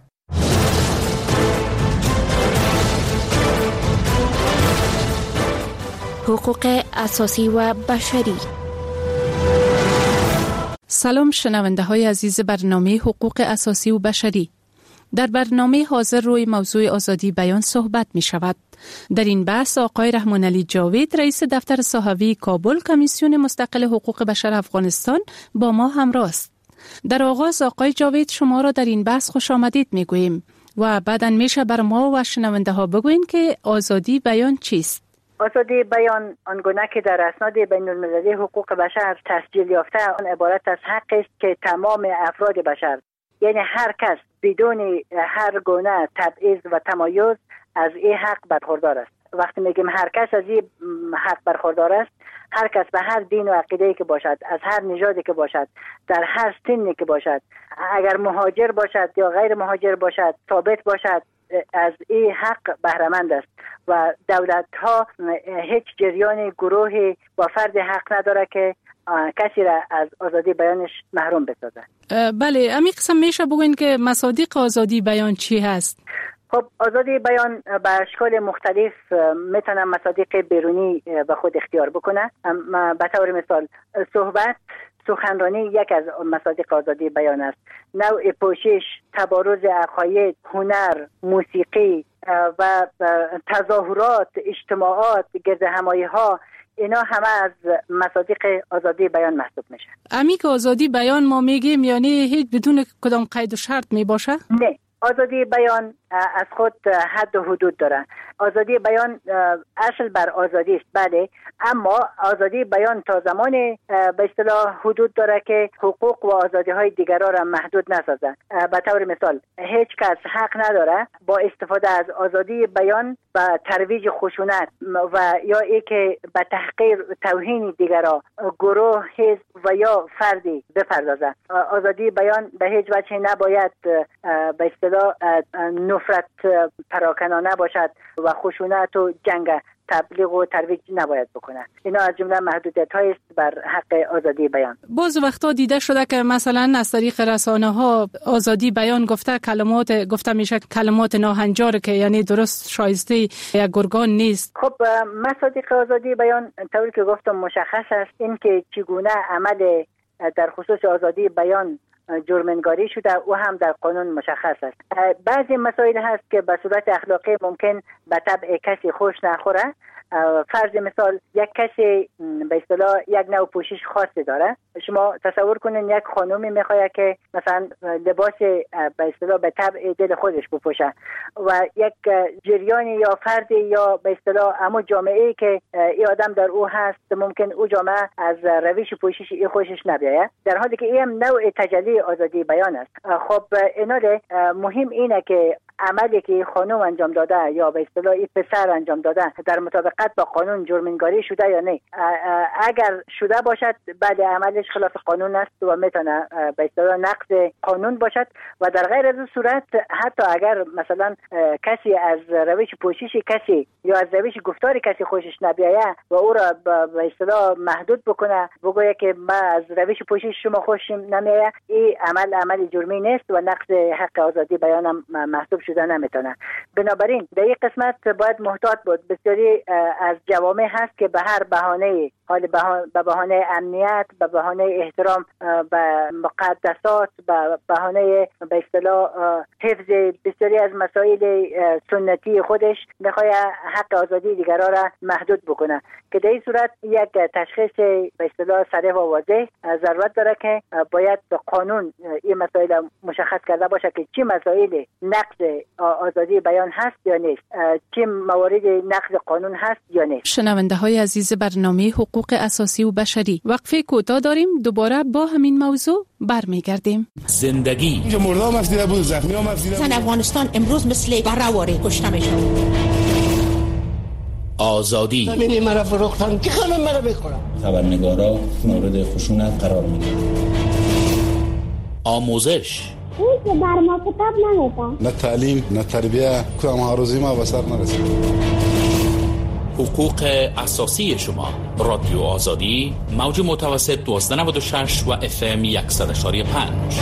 حقوق اساسی و بشری. سلام شنونده های عزیز برنامه حقوق اساسی و بشری. در برنامه حاضر روی موضوع آزادی بیان صحبت می شود. در این بحث آقای رحمان علی جاوید رئیس دفتر صحوی کابل کمیسیون مستقل حقوق بشر افغانستان با ما همراه است. در آغاز آقای جاوید شما را در این بحث خوش آمدید می گوییم و بعداً میشه بر ما و شنونده ها بگوین که آزادی بیان چیست؟ آزادی بیان آنگونه که در اسناد بین المللی حقوق بشر تسجیل یافته آن عبارت از حقی است که تمام افراد بشر، یعنی هر کس بدون هر گونه تبعیض و تمایز از این حق برخوردار است. وقتی میگیم هر کس از این حق برخوردار است، هر کس به هر دین و عقیده‌ای که باشد، از هر نژادی که باشد، در هر سنی که باشد، اگر مهاجر باشد یا غیر مهاجر باشد، ثابت باشد، از این حق بهره‌مند است و دولت ها هیچ جریان گروهی و فرد حق نداره که کسی را از آزادی بیانش محروم بسازد. بله، امی قسم میشه بگوین که مصادیق آزادی بیان چی هست؟ خب آزادی بیان به اشکال مختلف میتونه مصادیق بیرونی به خود اختیار بکنه. به طور مثال صحبت، سخنرانی یک از مصادیق آزادی بیان است. نوع پوشش، تبارز عقاید، هنر، موسیقی و تظاهرات، اجتماعات، گرد همایی ها، اینا همه از مصادیق آزادی بیان محسوب میشه. امی که آزادی بیان ما میگیم یعنی هیچ بدون کدام قید و شرط میباشه؟ نه، آزادی بیان از خود حد و حدود داره. آزادی بیان اصل بر آزادی است، بله، اما آزادی بیان تا زمان به اصطلاح حدود داره که حقوق و آزادی های دیگران را محدود نسازه. به طور مثال هیچ کس حق نداره با استفاده از آزادی بیان و ترویج خشونت و یا ای که به تحقیر توهین دیگران، گروه، حزب و یا فردی بپردازه. آزادی بیان به هیچ وجه نباید به اصطلاح نفرت پراکنانه باشد و خشونت و جنگ تبلیغ و ترویج نباید بکنه. اینا از جمله محدودیت‌هایی است بر حق آزادی بیان. بعض وقتا دیده شده که مثلا از طریق رسانه‌ها آزادی بیان گفته کلمات گفته میشه کلمات ناهنجار که یعنی درست شایسته یک گرگان نیست. خب مصادیق آزادی بیان طوری که گفتم مشخص است، این که چگونه عمل در خصوص آزادی بیان جرم‌انگاری شده او هم در قانون مشخص است. بعضی مسائل هست که به صورت اخلاقی ممکن به طبع کسی خوش نخوره. فرض مثال یک کسی به اصطلاح یک نوع پوشش خاصی داره. شما تصور کنین یک خانومی میخواد که مثلا لباس به اصطلاح به طبع دل خودش بپوشه و یک جریانی یا فردی یا به اصطلاح اما جامعه‌ای که این آدم در او هست ممکن او جامعه از روش پوشش این خوشش نبیاید، در حالی که این نوع تجلی آزادی بیان است. خب اینا مهم اینه که عملی که خانم انجام داده یا به اصطلاح این پسر انجام داده در مطابقت با قانون جرم‌انگاری شده یا نه. اگر شده باشد بله عملش خلاف قانون است و میتونه به اصطلاح نقض قانون باشد و در غیر از صورت حتی اگر مثلا کسی از روش پوشش کسی یا از روش گفتار کسی خوشش نبیاید و او را به اصطلاح محدود بکنه، بگوید که ما از روش پوشش شما خوشم نمیاد، این عمل عمل جرمی نیست و نقض حق آزادی بیان هم محسوب شده نمیتونه. بنابراین در این قسمت باید محتاط بود. بسیاری از جوامع هست که به هر بهانه، حال به بهانه امنیت، به بهانه احترام به مقدسات، به بهانه به اصطلاح حفظ بسیاری از مسائل سنتی خودش میخواد حق آزادی دیگران را محدود بکنه که در این صورت یک تشخیص به اصطلاح صریح و واضح ضرورت داره که باید به قانون این مسائل مشخص کرده باشه که چه مسائل نقض آزادی بیان هست یا نیست، چه موارد نقض قانون هست یا نیست. شنونده های عزیز برنامه حقوق اساسی و بشری، وقفه کوتاه داریم، دوباره با همین موضوع برمیگردیم. زندگی اینجا مردم افزیده بود، زخمی هم افزیده بود. افغانستان امروز مثل برهواره کشته میشه. آزادی ببینی مرا فروختن که خانم مرا بخورم. خبرنگارا مورد خشونت قرار میگیرن. آموزش اون که بر ما کتاب نمیدن، نه تعلیم نه تربیه، کدام آرزوی ما به سر نرسید. حقوق اساسی شما. رادیو آزادی موج متوسط دوازده نود و شش و اف ام صد و پنج.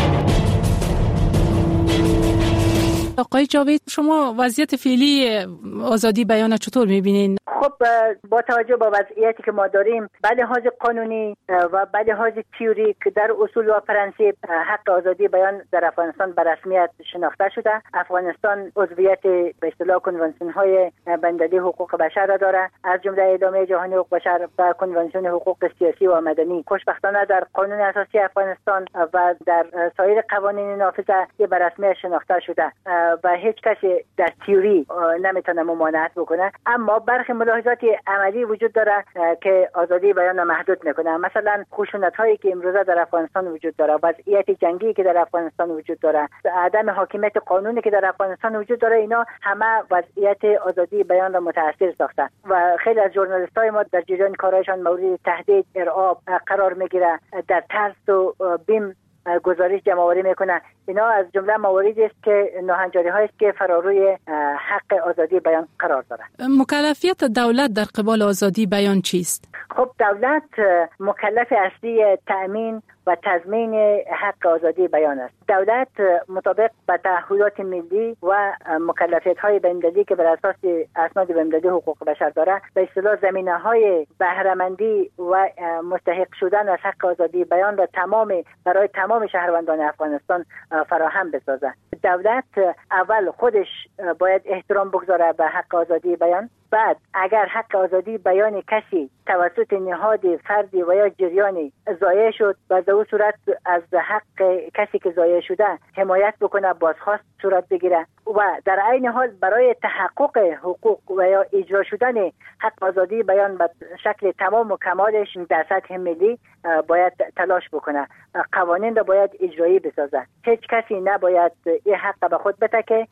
آقای جاوید، شما وضعیت فعلی آزادی بیان چطور می‌بینین؟ خب با توجه به وضعیتی که ما داریم به لحاظ قانونی و به لحاظ تئوریک در اصول و پرانسیب حق آزادی بیان در افغانستان به رسمیت شناخته شده. افغانستان عضویت به اصطلاح کنوانسیون‌های بین‌المللی حقوق بشر را داره، از جمله اعلامیه جهانی حقوق بشر و کنوانسیون حقوق سیاسی و مدنی. خوشبختانه در قانون اساسی افغانستان و در سایر قوانین نافذه به رسمیت شناخته شده و هیچ کسی در تئوری نمیتونه ممانعت بکنه، اما برخی ملاحظات عملی وجود داره که آزادی بیان را محدود میکنه. مثلا خشونت هایی که امروزه در افغانستان وجود داره، وضعیت جنگی که در افغانستان وجود داره، عدم حاکمیت قانونی که در افغانستان وجود داره، اینا همه وضعیت آزادی بیان را متاثر ساخته و خیلی از ژورنالیست های ما در جریان کارهایشان مورد تهدید، ارعاب قرار میگیره، در ترس و بیم گزارش جمع‌آوری میکنه. اینا از جمله مواردی است که ناهنجاری هایی است که فراروی حق آزادی بیان قرار دارد. مکلفیت دولت در قبال آزادی بیان چیست؟ خب دولت مکلف اصلی تأمین و تضمین حق آزادی بیان است. دولت مطابق به تعهدات ملی و مکلفیت های بین‌المللی که بر اساس اسناد بین‌المللی حقوق بشر داره به اصطلاح زمینه های بهره مندی و مستحق شدن از حق آزادی بیان را تمام برای تمام شهروندان افغانستان فراهم بسازه. دولت اول خودش باید احترام بگذاره به حق آزادی بیان، بعد اگر حق آزادی بیان کسی توسط نهاد فردی و یا جریانی ضایع شد و در اون صورت از حق کسی که ضایع شده حمایت بکنه، بازخواست صورت بگیره و در عین حال برای تحقق حقوق و یا اجرا شدن حق آزادی بیان به شکل تمام و کمالش در سطح ملی باید تلاش بکنه. قوانین را باید اجرایی بسازه. هیچ کسی نباید این حق به خود بده که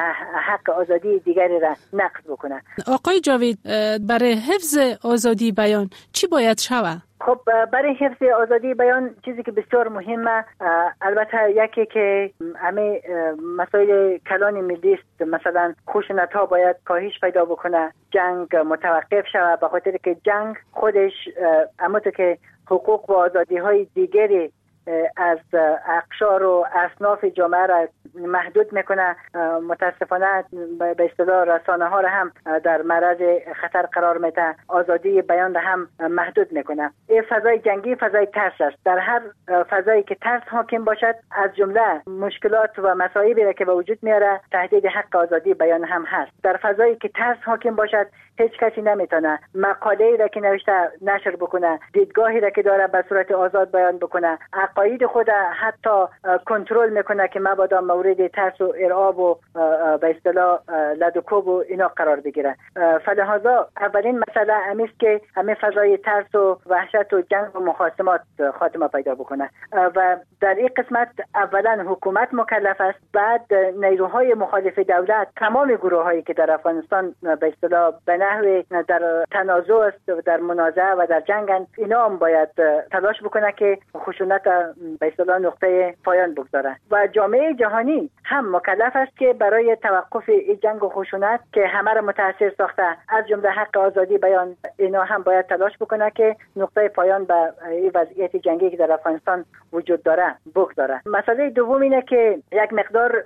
حق آزادی دیگری را نقض بکنه. آقای جاوید، برای حفظ آزادی بیان چی باید شود؟ خب برای حفظ آزادی بیان چیزی که بسیار مهمه، البته یکی که همه مسائل کلان ملی است، مثلا خشونت ها باید کاهش پیدا بکنه، جنگ متوقف شود، به خاطر که جنگ خودش همونطور که حقوق و آزادی های دیگری از اقشار و اصناف جامعه را محدود میکنه، متاسفانه به اصطلاح رسانه ها را هم در معرض خطر قرار میده، آزادی بیان را هم محدود میکنه. این فضای جنگی فضای ترس است. در هر فضایی که ترس حاکم باشد، از جمله مشکلات و مصائبی را که به وجود میاره، تهدید حق آزادی بیان هم هست. در فضایی که ترس حاکم باشد، هیچ کسی نمیتونه مقاله‌ای را که نوشته نشر بکنه، دیدگاهی را که داره به صورت آزاد بیان بکنه، عقاید خود حتی کنترل میکنه که مبادا مورد ترس و ارعاب و به اصطلاح لدوکوب و اینا قرار بگیره. فلهذا اولین مسئله همیست که همه فضای ترس و وحشت و جنگ و مخاصمات خاتمه پیدا بکنه و در این قسمت اولا حکومت مکلف است، بعد نیروهای مخالف دولت، تمام گروه‌هایی که در افغانستان به اصطلاح به نحوی در تنازع است، در منازعه و در جنگ، اینا هم باید تلاش بکنه که خشونت به اصطلاح نقطه پایان بگذاره و جامعه جهانی هم مکلف است که برای توقف این جنگ و خشونت که همه را متاثر ساخته، از جمله حق آزادی بیان، اینا هم باید تلاش بکنه که نقطه پایان به این وضعیت جنگی که در افغانستان وجود داره بگذاره. مسئله دوم اینه که یک مقدار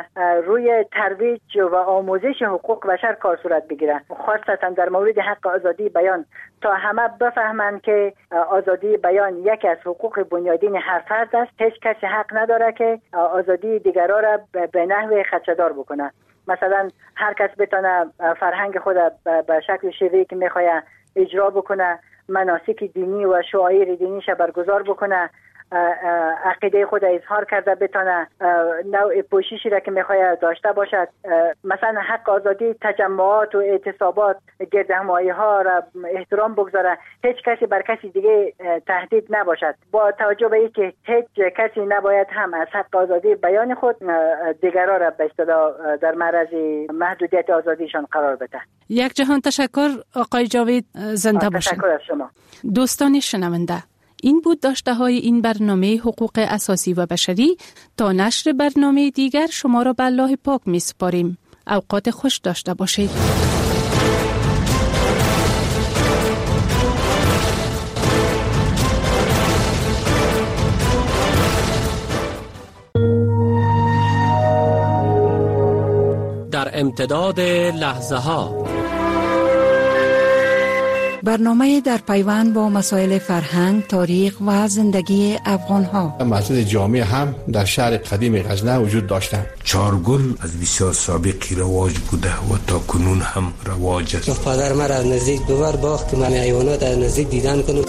روی ترویج و آموزش حقوق بشر کار صورت بگیره، خاصتا در مورد حق آزادی بیان، تا همه بفهمند که آزادی بیان یکی از حقوق بنیادین هر فرد است. هیچ کسی حق نداره که آزادی دیگران را به نحو خدشه‌دار بکنه. مثلا هر کس بتونه فرهنگ خود به شکل شیوهی که میخواد اجرا بکنه، مناسک دینی و شعائر دینیش برگزار بکنه، عقیده خود اظهار کرده بتونه نوع پوششی را که میخواد داشته باشد. مثلا حق آزادی تجمعات و اعتصابات، گردهمایی ها را احترام بگذاره، هیچ کسی بر کسی دیگه تهدید نباشد، با توجه به اینکه هیچ کسی نباید هم از حق آزادی بیان خود دیگران را به اصطلاح در معرض محدودیت آزادیشان قرار بده. یک جهان تشکر آقای جاوید، زنده باشید. تشکر از شما. دوستان شنونده، این بود داشته های این برنامه حقوق اساسی و بشری. تا نشر برنامه دیگر شما را به الله پاک می سپاریم. اوقات خوش داشته باشید. در امتداد لحظه ها، برنامه در پیوند با مسائل فرهنگ، تاریخ و زندگی افغان ها. مسجد جامع هم در شهر قدیم غزنه وجود داشتند. چارگل از بسیار سابقی رواج بوده و تا کنون هم رواج است. پدر مرا از نزدیک ببر باخت که من حیوانات از نزدیک دیدن کنم.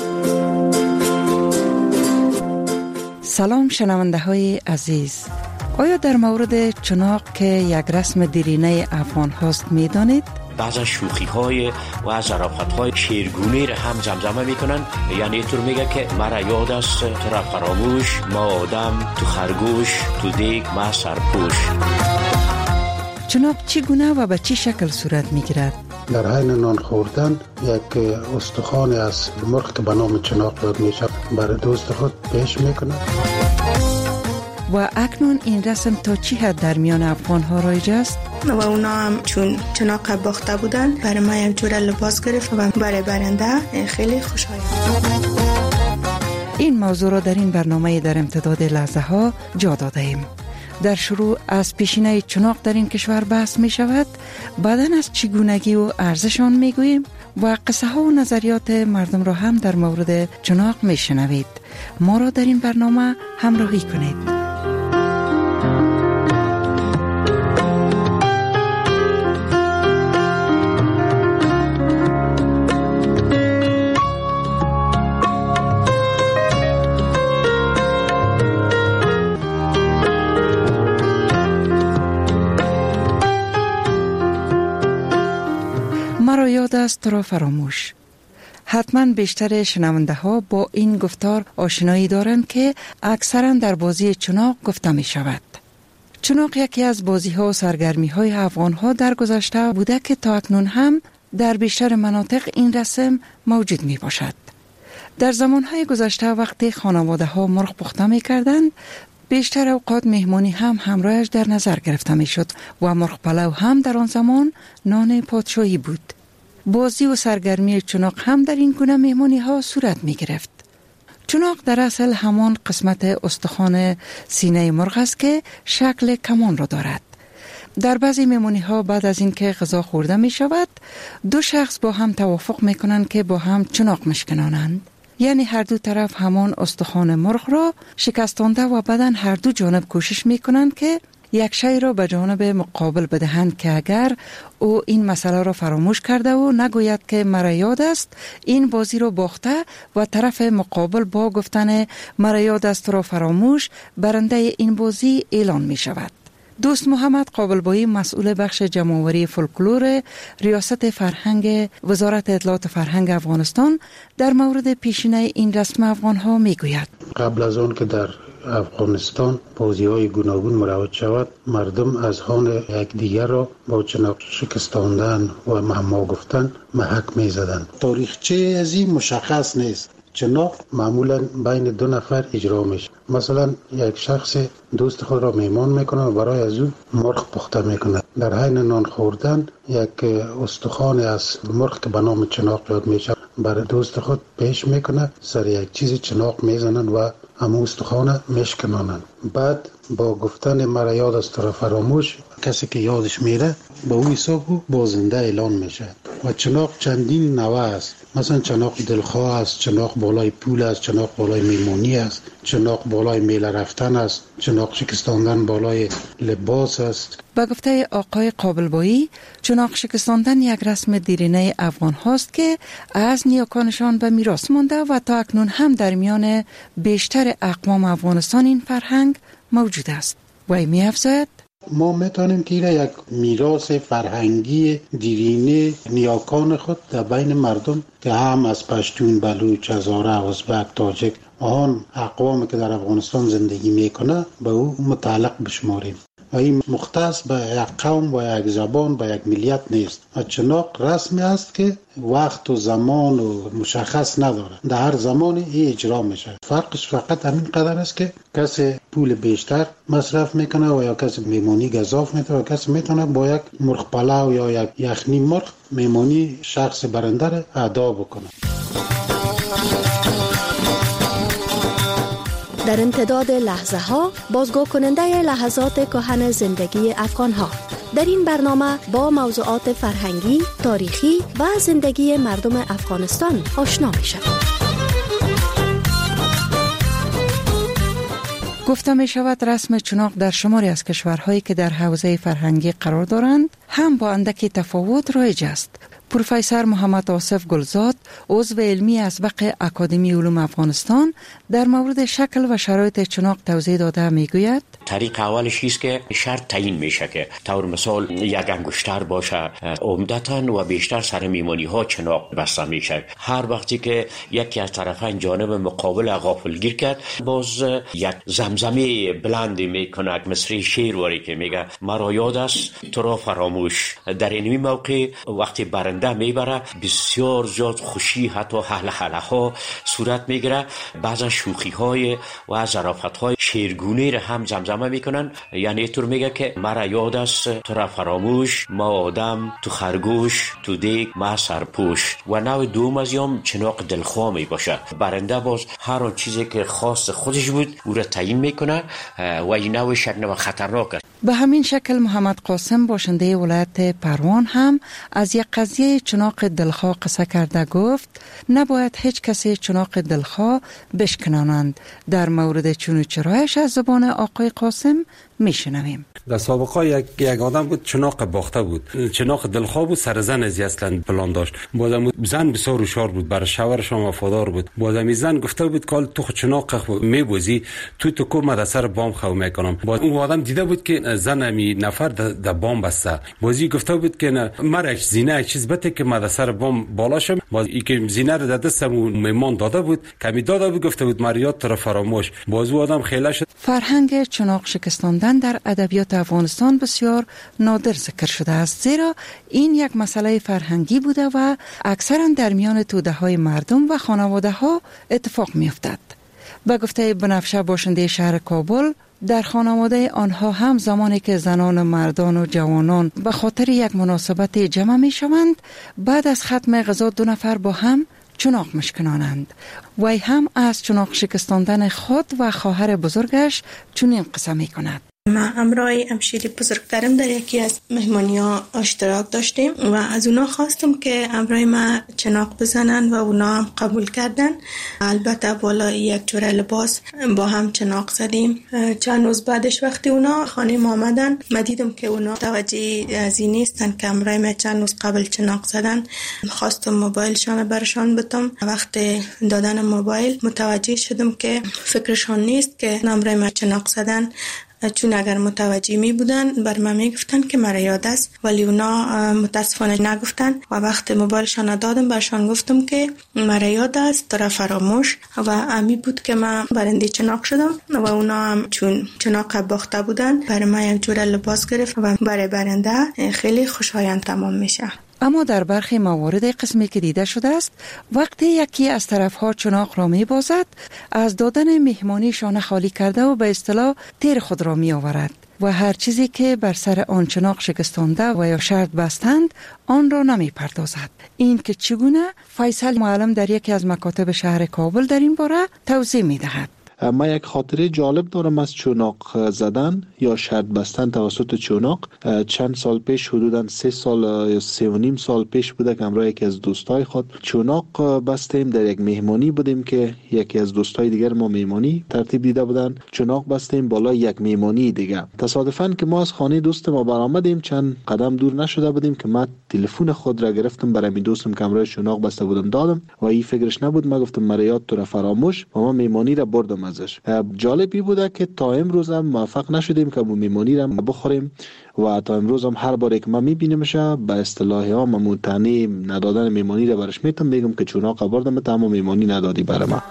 سلام شنونده های عزیز، آیا در مورد چناق که یک رسم دیرینه افغان هاست می دانید؟ بعضا شوخی های و ظرافت های شیرگونی را هم زمزمه میکنن، یعنی طور میگه که مرا یاد است تو را فراموش، ما آدم تو خرگوش، تو دیگ ما سرپوش. چناق چگونه و به چی شکل صورت میگیرد؟ در حین نان خوردن یک استخوان از مرغ که به نام چناق یاد میشه برای دوست خود پیش میکنه. و اکنون این رسم تا چی حد در میان افغان ها رایج است؟ و اونا هم چون چناق باخته بودن برای ما یک جور لباس گرفت و برای برنده خیلی خوشحال. این موضوع را در این برنامه در امتداد لحظه ها جا داده ایم. در شروع از پیشینه چناق در این کشور بحث می شود، بعداً از چگونگی و ارزشان می گوییم و قصه ها و نظریات مردم را هم در مورد چناق می شنوید. ما را در این برنامه همراهی کنید. مرا یاد است تو را فراموش. حتما بیشتر شنونده ها با این گفتار آشنایی دارند که اکثرا در بازی چناق گفته می شود. چناق یکی از بازی ها و سرگرمی های افغان ها در گذشته بوده که تا اکنون هم در بیشتر مناطق این رسم موجود می باشد. در زمانهای گذشته وقتی خانواده ها مرغ پخته می کردند، بیشتر اوقات مهمانی هم همراهش در نظر گرفته می شد و مرغ پلو هم در آن زمان نان پادشاهی بود. بازی و سرگرمی چناق هم در این گونه مهمانی ها صورت می گرفت. چناق در اصل همان قسمت استخوان سینه مرغ است که شکل کمان را دارد. در بعضی مهمانی ها بعد از اینکه غذا خورده می شود، دو شخص با هم توافق می کنند که با هم چناق مشکنانند. یعنی هر دو طرف همان استخوان مرغ را شکستانده و بعداً هر دو جانب کوشش می کنند که یک شی را به جانب مقابل بدهند که اگر او این مسئله را فراموش کرده و نگوید که مرا یاد است، این بازی را باخته و طرف مقابل با گفتن مرا یاد است را فراموش، برنده این بازی اعلان می شود. دوست محمد قابلبایی مسئول بخش جمع‌آوری فولکلور ریاست فرهنگ وزارت اطلاعات و فرهنگ افغانستان در مورد پیشینه این رسم افغان‌ها میگوید. قبل از آن که در افغانستان بازی‌های گوناگون مروج شود، مردم از هان یکدیگر را با چناق شکستاندن و معما گفتن محک می‌زدند. تاریخچه از این مشخص نیست. چناق معمولا بین دو نفر اجرا میشه. مثلا یک شخص دوست خود را میمان میکنه و برای از او مرغ پخته میکنه. در حین نان خوردن یک استخوان از مرغ که به نام چناق یاد میشه برای دوست خود پیش میکنه، سر یک چیز چناق میزنن و همون استخوان میشکنانن. بعد با گفتن مرا یاد است را فراموش، کسی که یادش میره با اون حساب بازنده اعلان میشه. و چناق چندین نوع است. مثلا چناق دلخواه است، چناق بالای پول است، چناق بالای میمونی است، چناق بالای میله رفتن است، چناق شکستاندن بالای لباس است. با گفته آقای قابلبایی، چناق شکستاندن یک رسم دیرینه افغان هاست که از نیاکانشان به میراث مانده و تا اکنون هم در میان بیشتر اقوام افغانستان این فرهنگ موجود است. وی می افزاید: ما میتونیم که یک میراث فرهنگی دیرینه نیاکان خود در بین مردم که هم از پشتون، بلوچ، هزاره، ازبک، تاجک، آن اقوامی که در افغانستان زندگی میکنه به او متعلق بشماریم. و این مختص به یک قوم و یک زبان و یک ملیت نیست. و چناق رسمی است که وقت و زمان و مشخص نداره، در هر زمانی این اجرا میشه. فرقش فقط همین قدر است که کسی پول بیشتر مصرف میکنه و یا کسی میمونی گزاف میتونه و کسی میتونه با یک مرغ پلو یا یک یخنی مرغ میمونی شخص برنده را ادا بکنه. در امتداد لحظه ها بازگو کننده لحظات کهن زندگی افغان ها. در این برنامه با موضوعات فرهنگی، تاریخی و زندگی مردم افغانستان آشنا می شود. گفته می شود رسم چناق در شماری از کشورهایی که در حوزه فرهنگی قرار دارند هم با اندکی تفاوت رایج است. پروفسور محمد آصف گلزاد، عضو علمی اسبق اکادمی علوم افغانستان، در مورد شکل و شرایط چناق توضیح داده میگوید: طریق اولش است که شرط تعیین میشه که طور مثال یک انگشتر باشه، عمدتاً و بیشتر سر میمانی ها چناق بسته میشه. هر وقتی که یکی از طرفین جانب مقابل غافلگیر کرد، باز یک زمزمه بلند میکنه، مثل شعر که میگه مرا یاد است تو را فراموش. در این موقع وقتی برنده میبره بسیار زیاد خوشی، حتی هله هله ها صورت میگیره. بعضا شوخی های و ظرافت های شیرگونه را هم زمزمه میکنن. یعنی اینطور میگه که مرا یاد است تو را فراموش، ما آدم تو خرگوش، تو دیگ ما سرپوش. و نوع دوم از یام چناق دلخواه می باشه. برنده باز هر آن چیزی که خاص خودش بود او را تعیین میکنه و این نوعش یک نوع خطرناک است. به همین شکل محمد قاسم باشنده ولایت پروان هم از یک قضیه چناق دلخواه قصه کرده. گفت نباید هیچ کسی چناق دلخواه بشکنانند. در مورد چون و چرایش از زبان آقای قاسم میشنویم. در سابقه یک یک آدم بود چناق باخته بود، چناق دلخواه بود، سر زن از اصلا پلان داشت. بازم زن بسیار هوشیار بود، برای شوهرش هم وفادار بود. بازم زن گفته بود که تو چناق میبوزی، تو تو کو مد سر بام خو میکنم. باز اون آدم دیده بود که زن زن می نفر در بام بسته. بازی گفته بود که نه مرا زینه چیز بده که ما در سر بام بالا شم. باز ای که زینه رو در دستم میمان داده بود کمی داده بود گفته بود مریاد تو را فراموش. باز او آدم خیلی شد. فرهنگ چناق شکستاندن در ادبیات افغانستان بسیار نادر ذکر شده است، زیرا این یک مسئله فرهنگی بوده و اکثرا در میان توده های مردم و خانواده ها اتفاق می افتد. به گفته بنفشه باشنده شهر کابل، در خانواده آنها هم زمانی که زنان و مردان و جوانان به خاطر یک مناسبت جمع می شوند، بعد از ختم غذا دو نفر با هم چناق مشکنانند. وی هم از چناق شکستاندن خود و خواهر بزرگش چنین قصه می کند. ما همراه همشیری بزرگترم در یکی از مهمانی ها اشتراک داشتیم و از اونا خواستم که همراه ما چناق بزنن و اونا هم قبول کردن. البته بالا یک جوره لباس با هم چناق زدیم. چند روز بعدش وقتی اونا خانه ما آمدن، ما دیدم که اونا توجه از این نیستن که همراه ما چند روز قبل چناق زدن. خواستم موبایلشان برشان بدم. وقتی دادن موبایل متوجه شدم که فکرشان نیست که همراه ما چناق زدن، چون اگر متوجه می بودن بر من می گفتن که مرا یاد است، ولی اونا متاسفانه نگفتن و وقت موبایلشان دادم برشان گفتم که مرا یاد است تو را فراموش و امی بود که من برنده چناق شدم و اونا هم چون چناق باخته بودن برای من یک جوره لباس گرفت و برای برنده خیلی خوشایند تمام میشه. اما در برخی موارد قسمی که دیده شده است، وقتی یکی از طرفها چناق را می بازد، از دادن مهمانی شانه خالی کرده و به اصطلاح تیر خود را می آورد و هر چیزی که بر سر آن چناق شکستانده و یا شرط بستند آن را نمی پردازد. این که چگونه، فیصل معلم در یکی از مکاتب شهر کابل در این باره توضیح می دهد. من یک خاطره جالب دارم از چناق زدن یا شرط بستن توسط چناق. چند سال پیش، حدوداً سه سال یا سه و نیم سال پیش بوده که همراه یکی از دوستای خود چناق بستیم. در یک مهمانی بودیم که یکی از دوستای دیگر ما مهمانی ترتیب دیده بودن. چناق بستیم بالا یک مهمانی دیگه. تصادفاً که ما از خانه دوست ما برآمدیم، چند قدم دور نشده بودیم که من تلفن خود را گرفتم برای می دوستم که همراه چناق بسته بودم دادم و این فکرش نبود. من گفتم مرا یاد تو را فراموش و ما مهمانی را بردم ازش. جالبی بوده که تا امروز هم موفق نشدیم که مو میمانی را بخوریم و تا امروز هم هر بار که ما میبینیمش به اصطلاح ها ممتنع ندادن میمانی را برش میتم میگم که چناق بردم تا اما میمانی ندادی برای ما.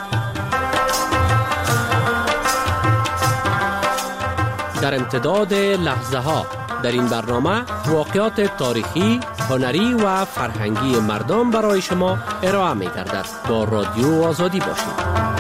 در امتداد لحظه ها در این برنامه واقعات تاریخی، هنری و فرهنگی مردم برای شما ارائه می گردد. با رادیو آزادی باشید.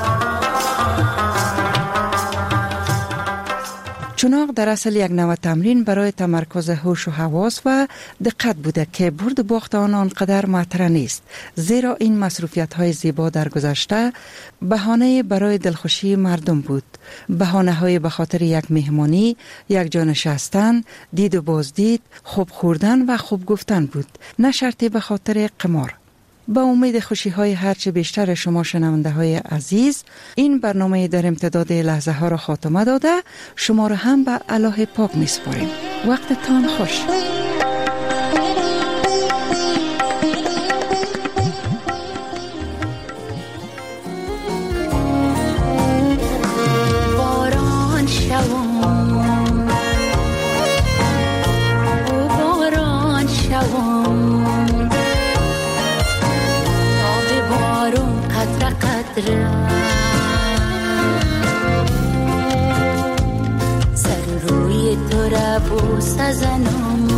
چناق در اصل یک نوع تمرین برای تمرکز هوش و حواس و دقت بوده که برد باخت آن آنقدر مطرح نیست، زیرا این مصروفیت‌های زیبا در گذشته بهانه برای دلخوشی مردم بود. بهانه‌های به خاطر یک مهمانی، یک جا نشستن، دید و بازدید، خوب خوردن و خوب گفتن بود، نه شرطی به خاطر قمار. با امید خوشی های هرچه بیشتر شما شنونده های عزیز، این برنامه در امتداد لحظه ها را خاتمه داده شما را هم به الله پاک می سپاریم. وقتتان خوش. باران شوم او باران شوم سر روی تو را بوس زنم،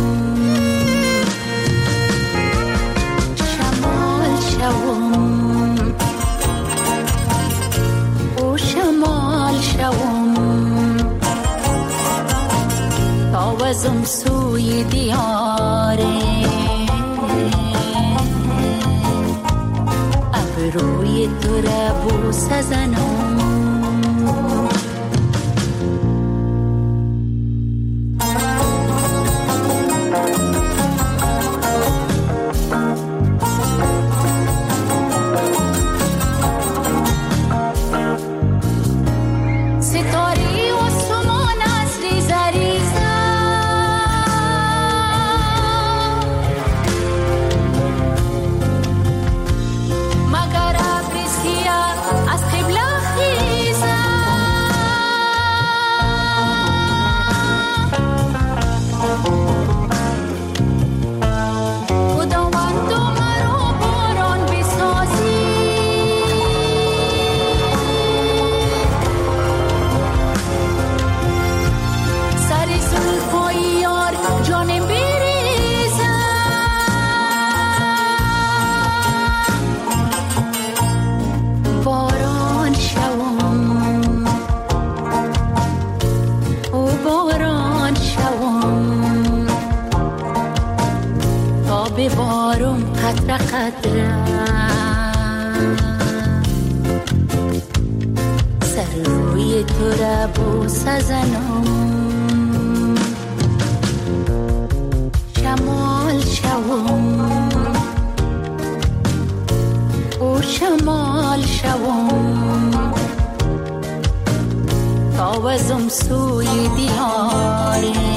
شمال شوم او شمال شوم تا وزم سوی دیاره روی تو را بوس زنم. Mother آروم قطره قطره سر روی تو را بوسه زنم شمال شوم او شمال شوم تاوزم سوی دیاره